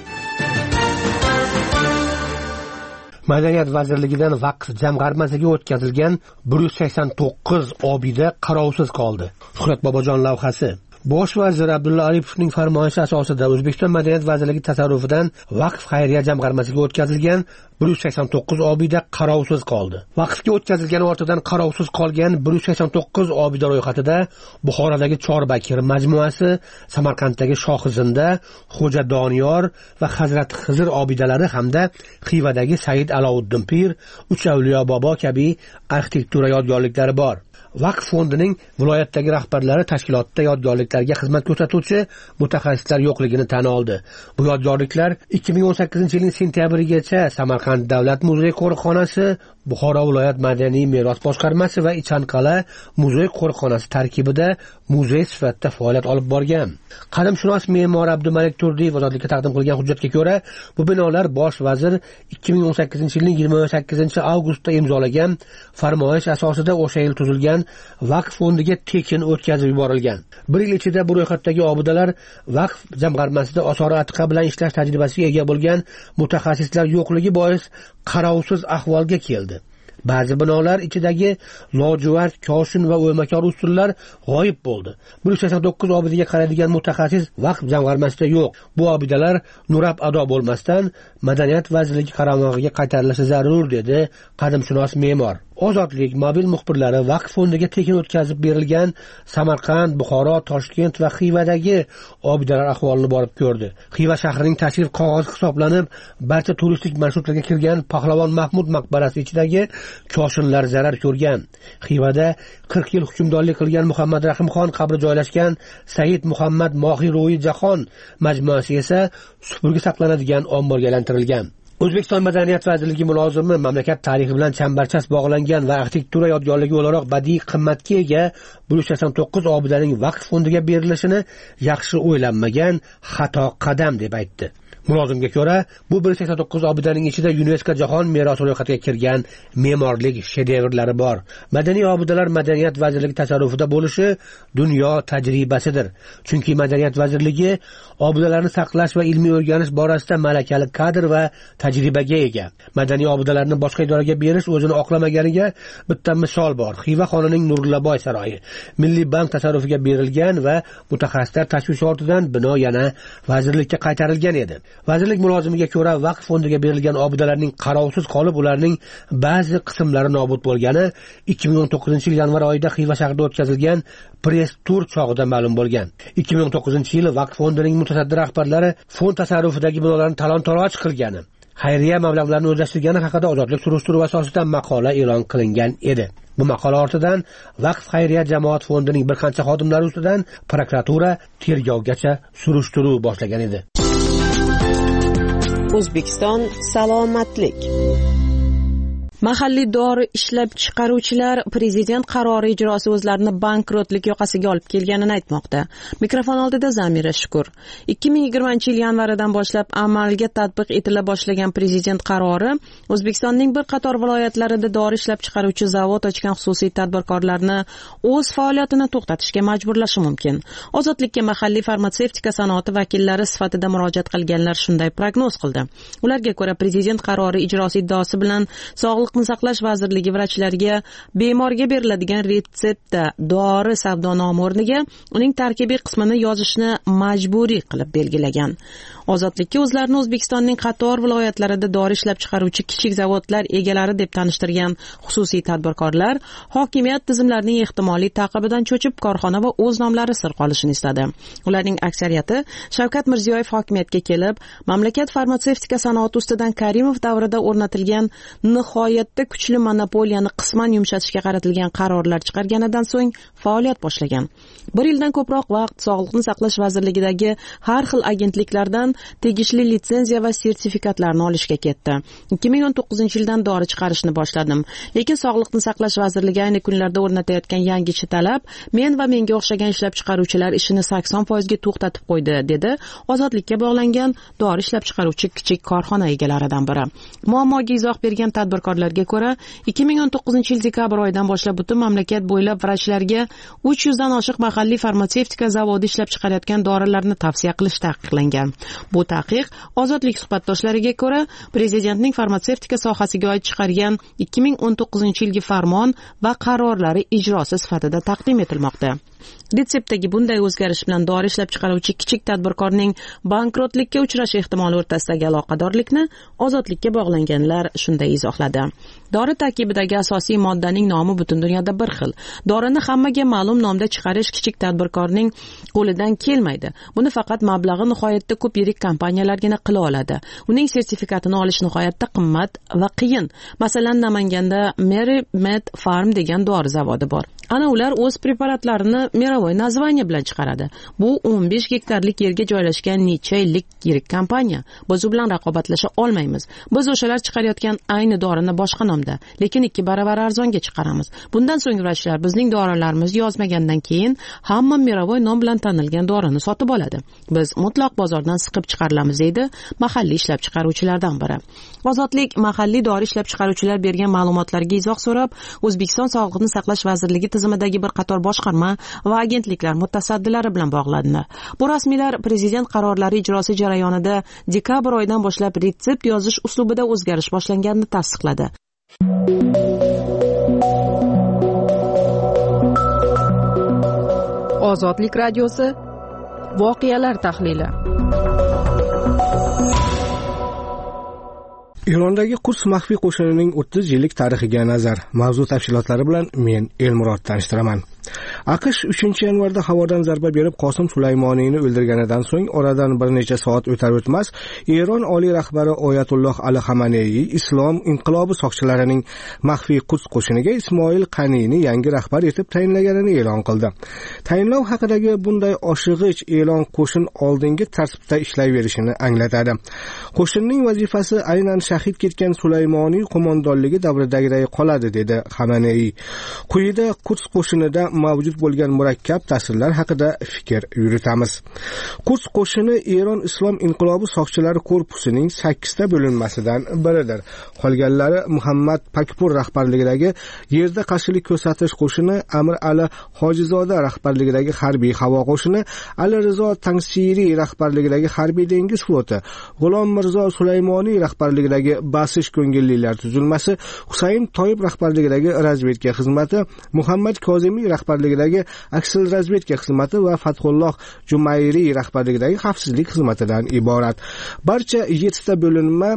S6: Madaniyat vazirligidan vaqf jamg'armasiga o'tkazilgan 189 obida qarovsiz qoldi. Shuhrat Bobojon lavhasi. Bosh vazir Abdulla Aripovning farmoyishi asosida O'zbekiston Madaniyat vazirligi tasarrufidan vaqf xayriya jamg'armasiga o'tkazilgan 189 obida qarovsiz qoldi. Vaqfga o'tkazilgan ortidan qarovsiz qolgan 189 obida ro'yxatida Buxorodagi Chorbakir majmuasi, Samarqanddagi Shohizinda, Xo'ja Doniyor va Hazrat Xizr obidalari hamda Xivadagi Said Alovuddin Pir, Uch Avliyo bobo kabi arxitektura yodgorliklari bor. Vaqf fondining viloyatdagi rahbarlari tashkilotda yodgorliklarga xizmat ko'rsatuvchi mutaxassislar yo'qligini tan oldi. Bu yodgorliklar 2018-yilning sentyabrigacha Samarqand davlat muzey qo'riqxonasi, Buxoro viloyat madaniy meros boshqarmasi va Ichanqal'a muzey qo'riqxonasi tarkibida muzey sifatida faoliyat olib borgan. Qadimshunos me'mor Abdumalik Turdiyev ozodlikka taqdim qilgan hujjatga ko'ra, bu binolar bosh vazir 2018-yilning 28-avgustda imzolagan farmoyish asosida o'sha yil tuzilgan vaqf fondiga tekin o'tkazib yuborilgan. Bir yil ichida bu ro'yxatdagi obidalar vaqf jamg'armasida osori atiqa bilan ishlash tajribasiga ega bo'lgan mutaxassislar yo'qligi bois qarovsiz ahvolga keldi. Ba'zi binolar ichidagi lojuvard, koshin va o'ymakor usullar g'oyib bo'ldi. 189 obidaga qaraydigan mutaxassis vaqf jamg'armasida yo'q. Bu obidalar nurab ado bo'lmasdan Madaniyat vazirligi qaramog'iga qaytarilishi zarur, dedi qadimshunos me'mor. Ozodlik mobil muxbirlari vaqf fondiga tekin o'tkazib berilgan Samarqand, Buxoro, Toshkent va Xivadagi obidalar ahvolini borib ko'rdi. Xiva shahrining tashrif qog'ozi hisoblanib, barcha turistik marshrutlarga kirgan Pahlavon Mahmud maqbarasi ichidagi koshinlar zarar ko'rgan. Xivada 40 yil hukmdorlik qilgan Muhammad Rahimxon qabri joylashgan Said Muhammad Mohiro'yi Jahon majmuasi esa supurgi saqlanadigan omborga aylantirilgan. O'zbekiston Madaniyat vazirligi mulozimi mamlakat tarixi bilan chambarchas bog'langan va arxitektura yodgorligi o'laroq badiiy qimmatga ega 189 obidaning vaqf fondiga berilishini yaxshi o'ylanmagan xato qadam deb aytdi. Mulozimga ko'ra, bu 189 obidaning ichida UNESCO jahon merosi ro'yxatiga kirgan me'morlik shedevrlari bor. Madaniy obidalar Madaniyat vazirligi tasarrufida bo'lishi dunyo tajribasidir. Chunki Madaniyat vazirligi obidalarni saqlash va ilmiy o'rganish borasida malakali kadr va tajribaga ega. Madaniy obidalarni boshqa idoraga berish o'zini oqlamaganiga bitta misol bor. Xiva xonining Nurillaboy saroyi Milliy bank tasarrufiga berilgan va mutaxassislar tashvish-ortidan bino yana vazirlikka qaytarilgan edi. Vazirlik mulozimiga ko'ra, vaqf fondiga berilgan obidalarning qarovsiz qolib, ularning ba'zi qismlari nobud bo'lgani 2019-yil yanvar oyida Xiva shahrida o'tkazilgan press tur chog'ida ma'lum bo'lgan. 2019-yil vaqf fondining mutasaddi rahbarlari fond tasarrufidagi binolarni talon-toroj qilgani, xayriya mablag'larini o'zlashtirgani haqida ozodlik surishtiruv asosida maqola e'lon qilingan edi. Bu maqola ortidan vaqf xayriya jamoat fondining bir qancha xodimlari ustidan prokuratura tergovgacha surishtiruv boshlagan edi.
S7: O'zbekiston salomatlik. Mahalliy dori ishlab chiqaruvchilar prezident qarori ijrosi o'zlarini bankrotlik yoqasiga olib kelganini aytmoqda. Mikrofon oldida Zamira Shukur. 2020-yil yanvaridan boshlab amalga tatbiq etila boshlagan prezident qarori O'zbekistonning bir qator viloyatlarida dori ishlab chiqaruvchi zavod ochgan xususiy tadbirkorlarni o'z faoliyatini to'xtatishga majburlashi mumkin. Ozodlikka mahalliy farmatsevtika sanoati vakillari sifatida murojaat qilganlar shunday prognoz qildi. Ularga ko'ra, prezident qarori ijrosi iddaosi bilan Sog'liqni saqlash vazirligi vrachlarga bemorga beriladigan retseptda dori savdo nomi o'rniga uning tarkibiy qismini yozishni majburiy qilib belgilagan. Ozodlikka o'zlarini O'zbekistonning qator viloyatlarida dori ishlab chiqaruvchi kichik zavodlar egalari deb tanishtirgan xususiy tadbirkorlar hokimiyat tizimlarining ehtimoliy taqibidan cho'chib korxona va o'z nomlari sir qolishini istadi. Ularning aksariyati Shavkat Mirziyoyev hokimiyatga kelib, mamlakat farmatsevtika sanoati ustidan Karimov davrida o'rnatilgan nihoyatda kuchli monopoliyani qisman yumshatishga qaratilgan qarorlar chiqarganidan so'ng faoliyat boshlagan. Bir yildan ko'proq vaqt Sog'liqni saqlash vazirligidagi har xil agentliklardan tegishli litsenziya va sertifikatlarni olishga ketdi. 2019-yildan dori chiqarishni boshladim. Lekin Sog'liqni saqlash vazirligi ayni kunlarda o'rnatayotgan yangicha talab men va menga o'xshagan ishlab chiqaruvchilar ishini 80% ga to'xtatib qo'ydi, dedi ozodlikka bog'langan dori ishlab chiqaruvchi kichik korxona egalaridan biri. Muammoga izoh bergan tadbirkorlarga ko'ra, 2019-yil dekabr oyidan boshlab butun mamlakat bo'ylab vrachlarga 300 dan oshiq mahalliy farmatsevtika zavodi ishlab chiqarayotgan dorilarni tavsiya qilish taqiqlangan. Bu taqiq ozodlik suhbatdoshlariga ko'ra, prezidentning farmatsevtika sohasiga oid chiqargan 2019-yilgi farmon va qarorlari ijrosi sifatida taqdim etilmoqda. Retseptdagi bunday o'zgarish bilan dori ishlab chiqaruvchi kichik tadbirkorning bankrotlikka uchrashi ehtimoli o'rtasidagi aloqadorlikni ozodlikka bog'langanlar shunday izohladi. Dori tarkibidagi asosiy moddaning nomi butun dunyoda bir xil. Dorini hammaga ma'lum nomda chiqarish kichik tadbirkorning qo'lidan kelmaydi. Buni faqat mablag'i nihoyatda ko'p yirik kompaniyalargina qila oladi. Uning sertifikatini olish nihoyatda qimmat va qiyin. Masalan, Namanganda Mary Med Farm degan dori zavodi bor. Ana ular o'z preparatlarini Mirovoy nazvaniya bilan chiqaradi. Bu 15 gektarlik yerga joylashgan necha yillik yirik kompaniya. Biz u bilan raqobatlasha olmaymiz. Biz o'shalar chiqarayotgan ayni dorini boshqa nomda, lekin 2 baravar arzonga chiqaramiz. Bundan so'ng vrachlar bizning dorilarimizni yozmagandan keyin hamma Mirovoy nom bilan tanilgan dorini sotib oladi. Biz mutlaq bozordan siqib chiqarilamiz deydi mahalliy ishlab chiqaruvchilardan biri. Ozodlik mahalliy dori ishlab chiqaruvchilar bergan ma'lumotlarga izoh so'rab, O'zbekiston Sog'liqni saqlash vazirligi tizimidagi bir qator boshqarma va agentliklar mutasaddilari bilan bog'landilar. Bu rasmiylar prezident qarorlari ijrosi jarayonida dekabr oyidan boshlab retsept yozish uslubida o'zgarish boshlanganini tasdiqladi.
S1: Ozodlik radiosi voqealar tahlili.
S6: Irondagi Quds maxfiy qo'shinining 30 yillik tarixiga nazar. Mavzu tafsilotlari bilan men Elmurod tanishtiraman. AQSh 3-yanvarda havodan zarba berib Qosim Sulaymoniyni o'ldirganidan so'ng oradan bir necha soat o'tar o'tmas Eron oliy rahbari Oyatulloh Ali Xamenei Islom inqilobi soqchilarining maxfiy Quds qo'shiniga Ismoil Qaniyni yangi rahbar etib tayinlaganini e'lon qildi. Tayinlov haqidagi bunday oshig'ich e'lon qo'shin oldingi tartibda ishlayverishini anglatadi. Qo'shinning vazifasi aynan shahid ketgan Sulaymoniy qo'mondonligi davridagiday qoladi, dedi Xamenei. Quyida Quds qo'shinida mavjud bo'lgan murakkab ta'sirlar haqida fikr yuritamiz. Quds qo'shini Eron Islom inqilobi soqchilari korpusining 8 ta bo'linmasidan biridir. Qolganlari Muhammad Pakpur rahbarligidagi yerda qarshilik ko'rsatish qo'shini, Amir Ali Hojizoda rahbarligidagi harbiy havo qo'shini, Ali Rizo Tangsiriy rahbarligidagi harbiy dengiz floti, G'ulom Mirzo Sulaymoniy rahbarligidagi basish ko'ngillilar tuzilmasi, Husayn Toyib rahbarligidagi razvedka xizmati, Muhammad Kozimiy rahbarligidagi aksil razvedka xizmati va Fathulloh Jumayriy rahbarligidagi xavfsizlik xizmatidan iborat. Barcha 7 ta bo'linma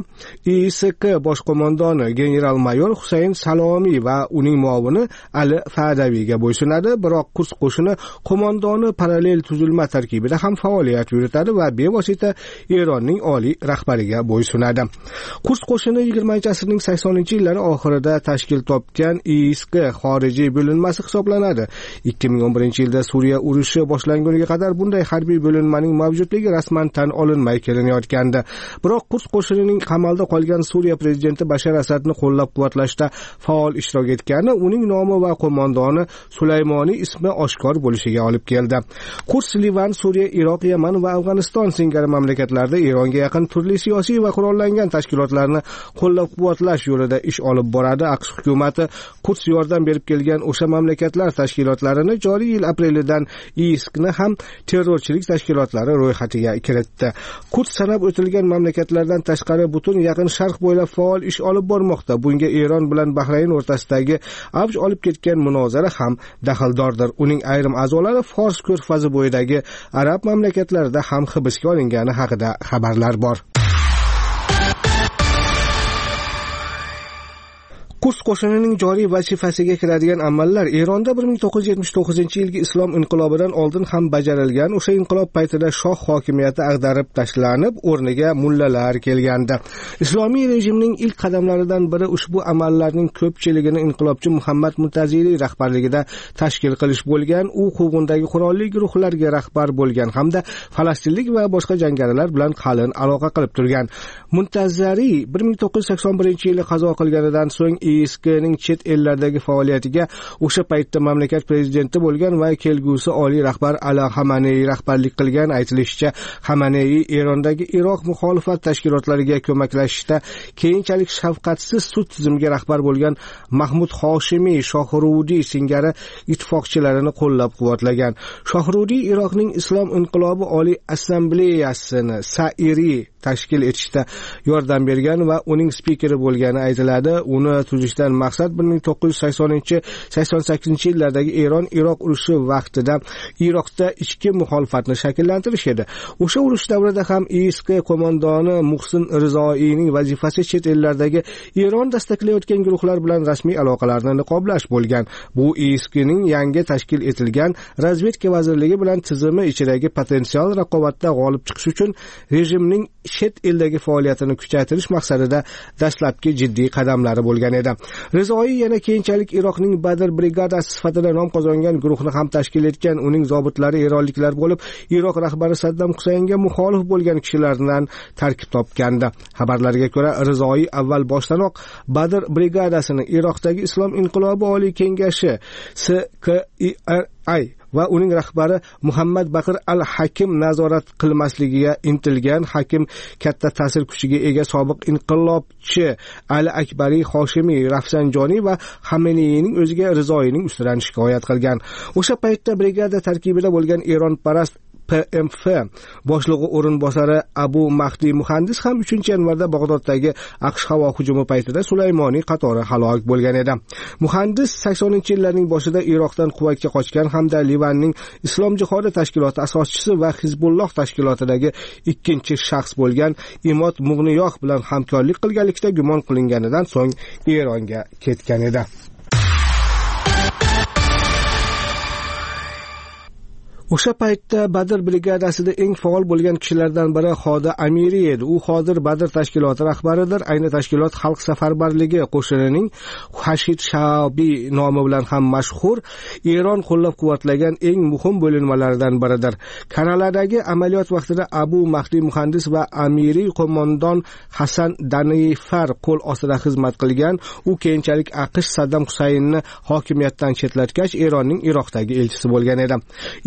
S6: ISK bosh qo'mondoni general-mayor Husayn Salomiy va uning muovini Ali Fadaviyga bo'ysunadi, biroq Quds qo'shini qo'mondoni parallel tuzilma tarkibida ham faoliyat yuritadi va bevosita Eronning oliy rahbariga bo'ysunadi. Quds qo'shini 20-asrning 80-yillari oxirida tashkil topgan ISK xorijiy bo'linmasi hisoblanadi. 2011-yilda Suriya urushi boshlanguniga qadar bunday harbiy bo'linmaning mavjudligi rasman tan olinmay kelinayotgandi. Biroq Quds qo'shinining qamalda qolgan Suriya prezidenti Bashar Asadni qo'llab-quvvatlashda faol ishtirok etgani uning nomi va qo'mondoni Sulaymoniy ismi oshkor bo'lishiga olib keldi. Quds Livan, Suriya, Iroq, Yaman va Afg'oniston singari mamlakatlarda Eronga yaqin turli siyosiy va qurollangan tashkilotlarni qo'llab-quvvatlash yo'lida ish olib boradi. AQSh hukumatı Quds yordam berib kelgan o'sha mamlakatlar tashkilotlarini joriy yil aprelidan ISKni ham terrorchilik tashkilotlari ro'yxatiga kiritdi. Quds sanab o'tilgan mamlakatlardan tashqari butun Yaqin Sharq bo'ylab faol ish olib bormoqda. Bunga Eron bilan Bahrayn o'rtasidagi avj olib ketgan munozara ham daxldordir. Uning ayrim a'zolari Fors ko'rfazi bo'yidagi arab mamlakatlarida ham hibsga olingani haqida xabarlar bor. Quds qo'shinining joriy vazifasiga kiradigan amallar Eronda 1979-yilgi islom inqilobidan oldin ham bajarilgan. O'sha inqilob paytida shoh hokimiyati ag'darib tashlanib, o'rniga mullalar kelgandi. Islomiy rejimning ilk qadamlaridan biri ushbu amallarning ko'pchiligini inqilobchi Muhammad Muntaziriy rahbarligida tashkil qilish bo'lgan. U quvg'indagi qurolli guruhlarga rahbar bo'lgan hamda falastinlik va boshqa jangarilar bilan qalin aloqa qilib turgan. Muntaziriy 1981-yilda qazo qilganidan so'ng ISKning chet ellardagi faoliyatiga o'sha paytda mamlakat prezidenti bo'lgan va kelgusi oliy rahbar Ali Xamenei rahbarlik qilgan. Aytilishicha, Xamenei Erondagi Iroq muxolifat tashkilotlariga ko'maklashishda keyinchalik shafqatsiz sud tizimiga rahbar bo'lgan Mahmud Hoshimiy, Shohrudiy singari ittifoqchilarini qo'llab-quvvatlagan. Shohrudiy Iroqning Islom inqilobi oliy assambleyasini Sairi tashkil etishda yordam bergan va uning spikeri bo'lgani aytiladi. Uni tuzishdan maqsad 1980-88-yillardagi Eron-Iroq urushi vaqtida Iroqda ichki muxolifatni shakllantirish edi. O'sha urush davrida ham ISK qo'mondoni Muhsin Rizoiyning vazifasi chet ellardagi Eron dastaklayotgan guruhlar bilan rasmiy aloqalarni niqoblash bo'lgan. Bu ISKning yangi tashkil etilgan razvedka vazirligi bilan tizimi ichidagi potensial raqobatda g'olib chiqish uchun rejimning chet eldagi faoliyatini kuchaytirish maqsadida dastlabki jiddiy qadamlari bo'lgan edi. Rizoiy yana keyinchalik Iroqning Badr brigadasi sifatida nom qozongan guruhni ham tashkil etgan. Uning zobitlari eronliklar bo'lib, Iroq rahbari Saddam Husaynga muxolif bo'lgan kishilardan tarkib topgandi. Xabarlarga ko'ra, Rizoiy avval boshdanoq Badr brigadasini Iroqdagi Islom inqilobi oliy kengashi SKIRI va uning rahbari Muhammad Baqir al-Hakim nazorat qilmasligiga intilgan. Hakim katta ta'sir kuchiga ega sobiq inqilobchi Ali Akbari Hoshimiy, Rafsanjoniy va Xameneyning o'ziga Rizoiyning ustidan shikoyat qilgan. O'sha paytda brigada tarkibida bo'lgan Eronparast PMF boshlig'i o'rinbosari Abu Mahdi Muhandis ham 3-yanvarda Bag'doddagi AQSh havo hujumi paytida Sulaymoniy qatori halok bo'lgan edi. Muhandis 80-yillarning boshida Iroqdan Kuvaytga qochgan hamda Livanning Islom jihodi tashkiloti asoschisi va Hizbulloh tashkilotidagi ikkinchi shaxs bo'lgan Imod Mug'niyoh bilan hamkorlik qilganlikda gumon qilinganidan so'ng Eronga ketgan edi. O'sha paytda Badr brigadasida eng faol bo'lgan kishilardan biri Xoda Amiri edi. U hozir Badr tashkiloti rahbaridir. Ayni tashkilot Xalq safarbarligi qo'shinining Hashid Shabi nomi bilan ham mashhur, Eron qo'llab-quvvatlagan eng muhim bo'linmalaridan biridir. Kanaladagi amaliyot vaqtida Abu Mahdi Muhandis va Amiri qo'mondon Hasan Danifar qo'l ostida xizmat qilgan. U keyinchalik AQSh Saddam Husaynni hokimiyatdan chetlatgach, Eronning Iroqdagi elchisi bo'lgan edi.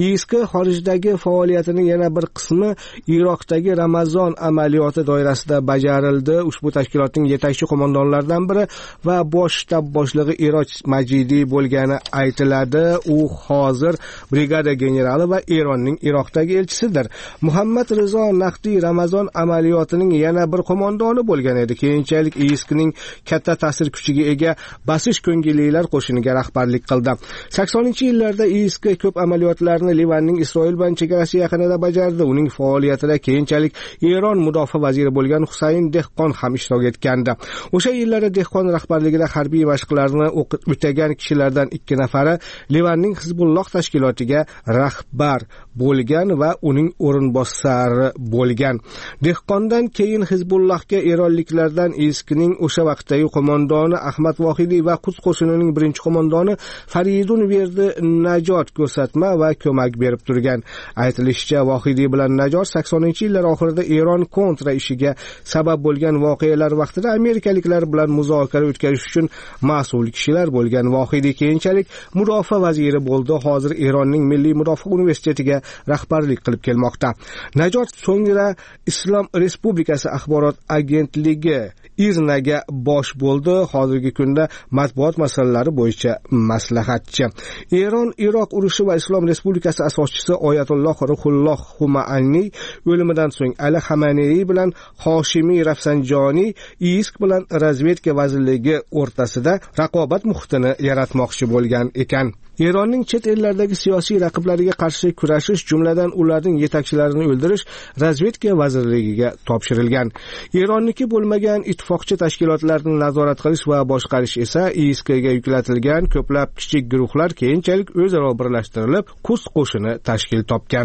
S6: Xorijdagi faoliyatining yana bir qismi Iroqdagi Ramazon amaliyoti doirasida bajarildi. Ushbu tashkilotning yetakchi qo'mondonlaridan biri va bosh shtab boshlig'i Iroj Majidiy bo'lgani aytiladi. U hozir brigada generali va Eronning Iroqdagi elchisidir. Muhammad Rizo Naqdiy Ramazon amaliyotining yana bir qo'mondoni bo'lgan edi. Keyinchalik ISKning katta ta'sir kuchiga ega basish ko'ngillilar qo'shiniga rahbarlik qildi. 80-yillarda ISK ko'p amaliyotlarni Livanning Isroil bilan chegarasi yaqinida bajardi. Uning faoliyatida keyinchalik Eron mudofaa vaziri bo'lgan Husayn Dehqon ham ishtirok etgandi. O'sha yillarda Dehqon rahbarligida harbiy mashqlarni o'tagan kishilardan 2 nafari Livanning Hizbulloh tashkilotiga rahbar bo'lgan va uning o'rinbosari bo'lgan. Dehqondan keyin Hizbullohga eronliklardan ISKning o'sha vaqtdagi qo'mondoni Ahmad Vohidiy va Quds qo'shinining birinchi qo'mondoni Faridun Verdi najot ko'rsatma va ko'mak berib turgan. Aytilishicha, Vohidiy bilan Najot 80-yillar oxirida Eron kontra ishiga sabab bo'lgan voqealar vaqtida amerikaliklar bilan muzokara o'tkazish uchun mas'ul kishilar bo'lgan. Vohidiy keyinchalik mudofaa vaziri bo'ldi. Hozir Eronning Milliy mudofaa universitetiga rahbarlik qilib kelmoqda. Najot so'ngra Islom Respublikasi axborot agentligi IRNAga bosh bo'ldi. Hozirgi kunda matbuot masalalari bo'yicha maslahatchi. Eron-Iroq urushi va Islom Respublikasi asoschisi Oyatulloh Ruhulloh Xumaaniy o'limidan so'ng Ali Xamenei bilan Hoshimiy Rafsanjoniy ISK bilan razvedka vazirligi o'rtasida raqobat muhitini yaratmoqchi bo'lgan ekan. Eronning chet ellardagi siyosiy raqiblariga qarshi kurashish, jumladan ularning yetakchilarini o'ldirish razvedka vazirligiga topshirilgan. Eronniki bo'lmagan ittifoqchi tashkilotlarni nazorat qilish va boshqarish esa ISKga yuklatilgan. Ko'plab kichik guruhlar keyinchalik o'zaro birlashtirilib, Quds qo'shini tashkil topgan.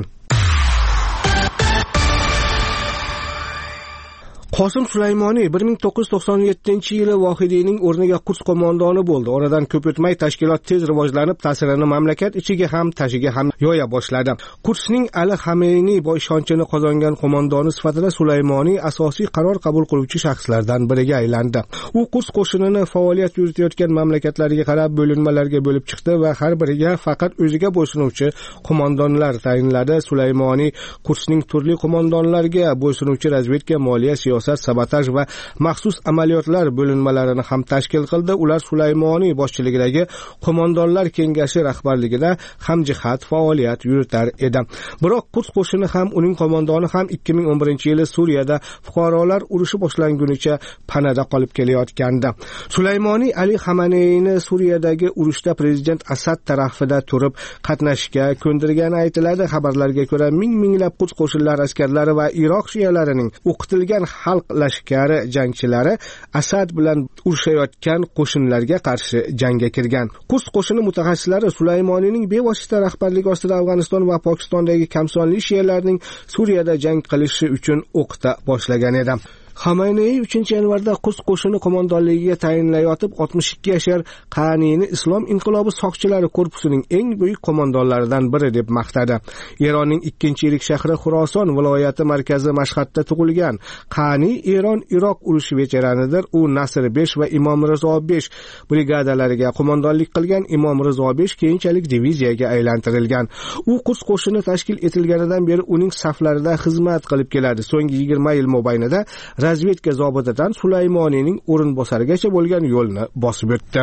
S6: Qosim Sulaymoniy 1997-yili Vohidiyning o'rniga Quds qo'mondoni bo'ldi. Oradan ko'p o'tmay tashkilot tez rivojlanib, ta'sirini mamlakat ichiga ham, tashiga ham yoya boshladi. Qudsning Ali Xamenei ishonchini qozongan qo'mondoni sifatida Sulaymoniy asosiy qaror qabul qiluvchi shaxslardan biriga aylandi. U Quds qo'shinini faoliyat yuritayotgan mamlakatlarga qarab bo'linmalarga bo'lib chiqdi va har biriga faqat o'ziga bo'ysunuvchi qo'mondonlar tayinladi. Sulaymoniy Qudsning turli qo'mondonlarga bo'ysunuvchi razvedka, moliya, siyosat, sabotaj va maxsus amaliyotlar bo'linmalarini ham tashkil qildi. Ular Sulaymoniy boshchiligidagi qo'mondonlar kengashi rahbarligida hamjihat faoliyat yuritar edi. Biroq Quds qo'shini ham, uning qo'mondoni ham 2011-yili Suriyada fuqarolar urushi boshlangunicha panada qolib kelayotgandi. Sulaymoniy Ali Xameneini Suriyadagi urushda prezident Asad tarafida turib qatnashishga ko'ndirgani aytiladi. Xabarlarga ko'ra, minglab Quds qo'shinlari askarlari va Iroq shiyalarining o'qitilgan xalq
S15: xalq lashkari jangchilari Asad bilan urushayotgan qo'shinlarga qarshi jangga kirgan. Quds qo'shini mutaxassislari Sulaymoniyning bevosita rahbarligi ostida Afg'oniston va Pokistondagi kamsonli shialarning Suriyada jang qilishi uchun o'qita boshlagan edi. Xamayniy 3-yanvarda Quds qo'shini qo'mondonligiga tayinlayotib 62 yashar Qaniyni Islom inqilobi soqchilari korpusining eng buyuk qo'mondonlaridan biri deb maqtadi. Eronning 2-yirik shahri Xuroson viloyati markazi Mashhadda tug'ilgan. Qani Eron-Iroq urushi veteranidir. U Nasr 5 va Imom Rizo 5 brigadalariga qo'mondonlik qilgan. Imom Rizo 5 keyinchalik diviziyaga aylantirilgan. U Quds qo'shini tashkil etilganidan beri uning saflarida xizmat qilib keladi. So'nggi 20 yil mobaynida razvedka zobitidan Sulaymoniyning o'rinbosarigacha bo'lgan yo'lni bosib o'tdi.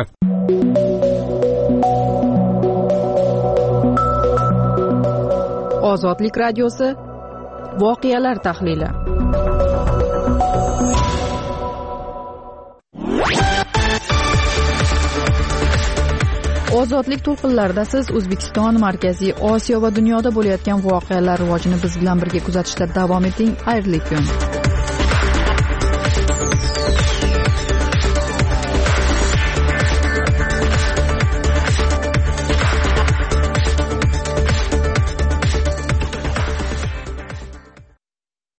S1: Ozodlik radiosi voqealar tahlili. Ozodlik to'lqinlarida siz O'zbekiston, Markaziy Osiyo va dunyoda bo'layotgan voqealar rivojini biz bilan birga kuzatishda davom eting. Xayrli kun.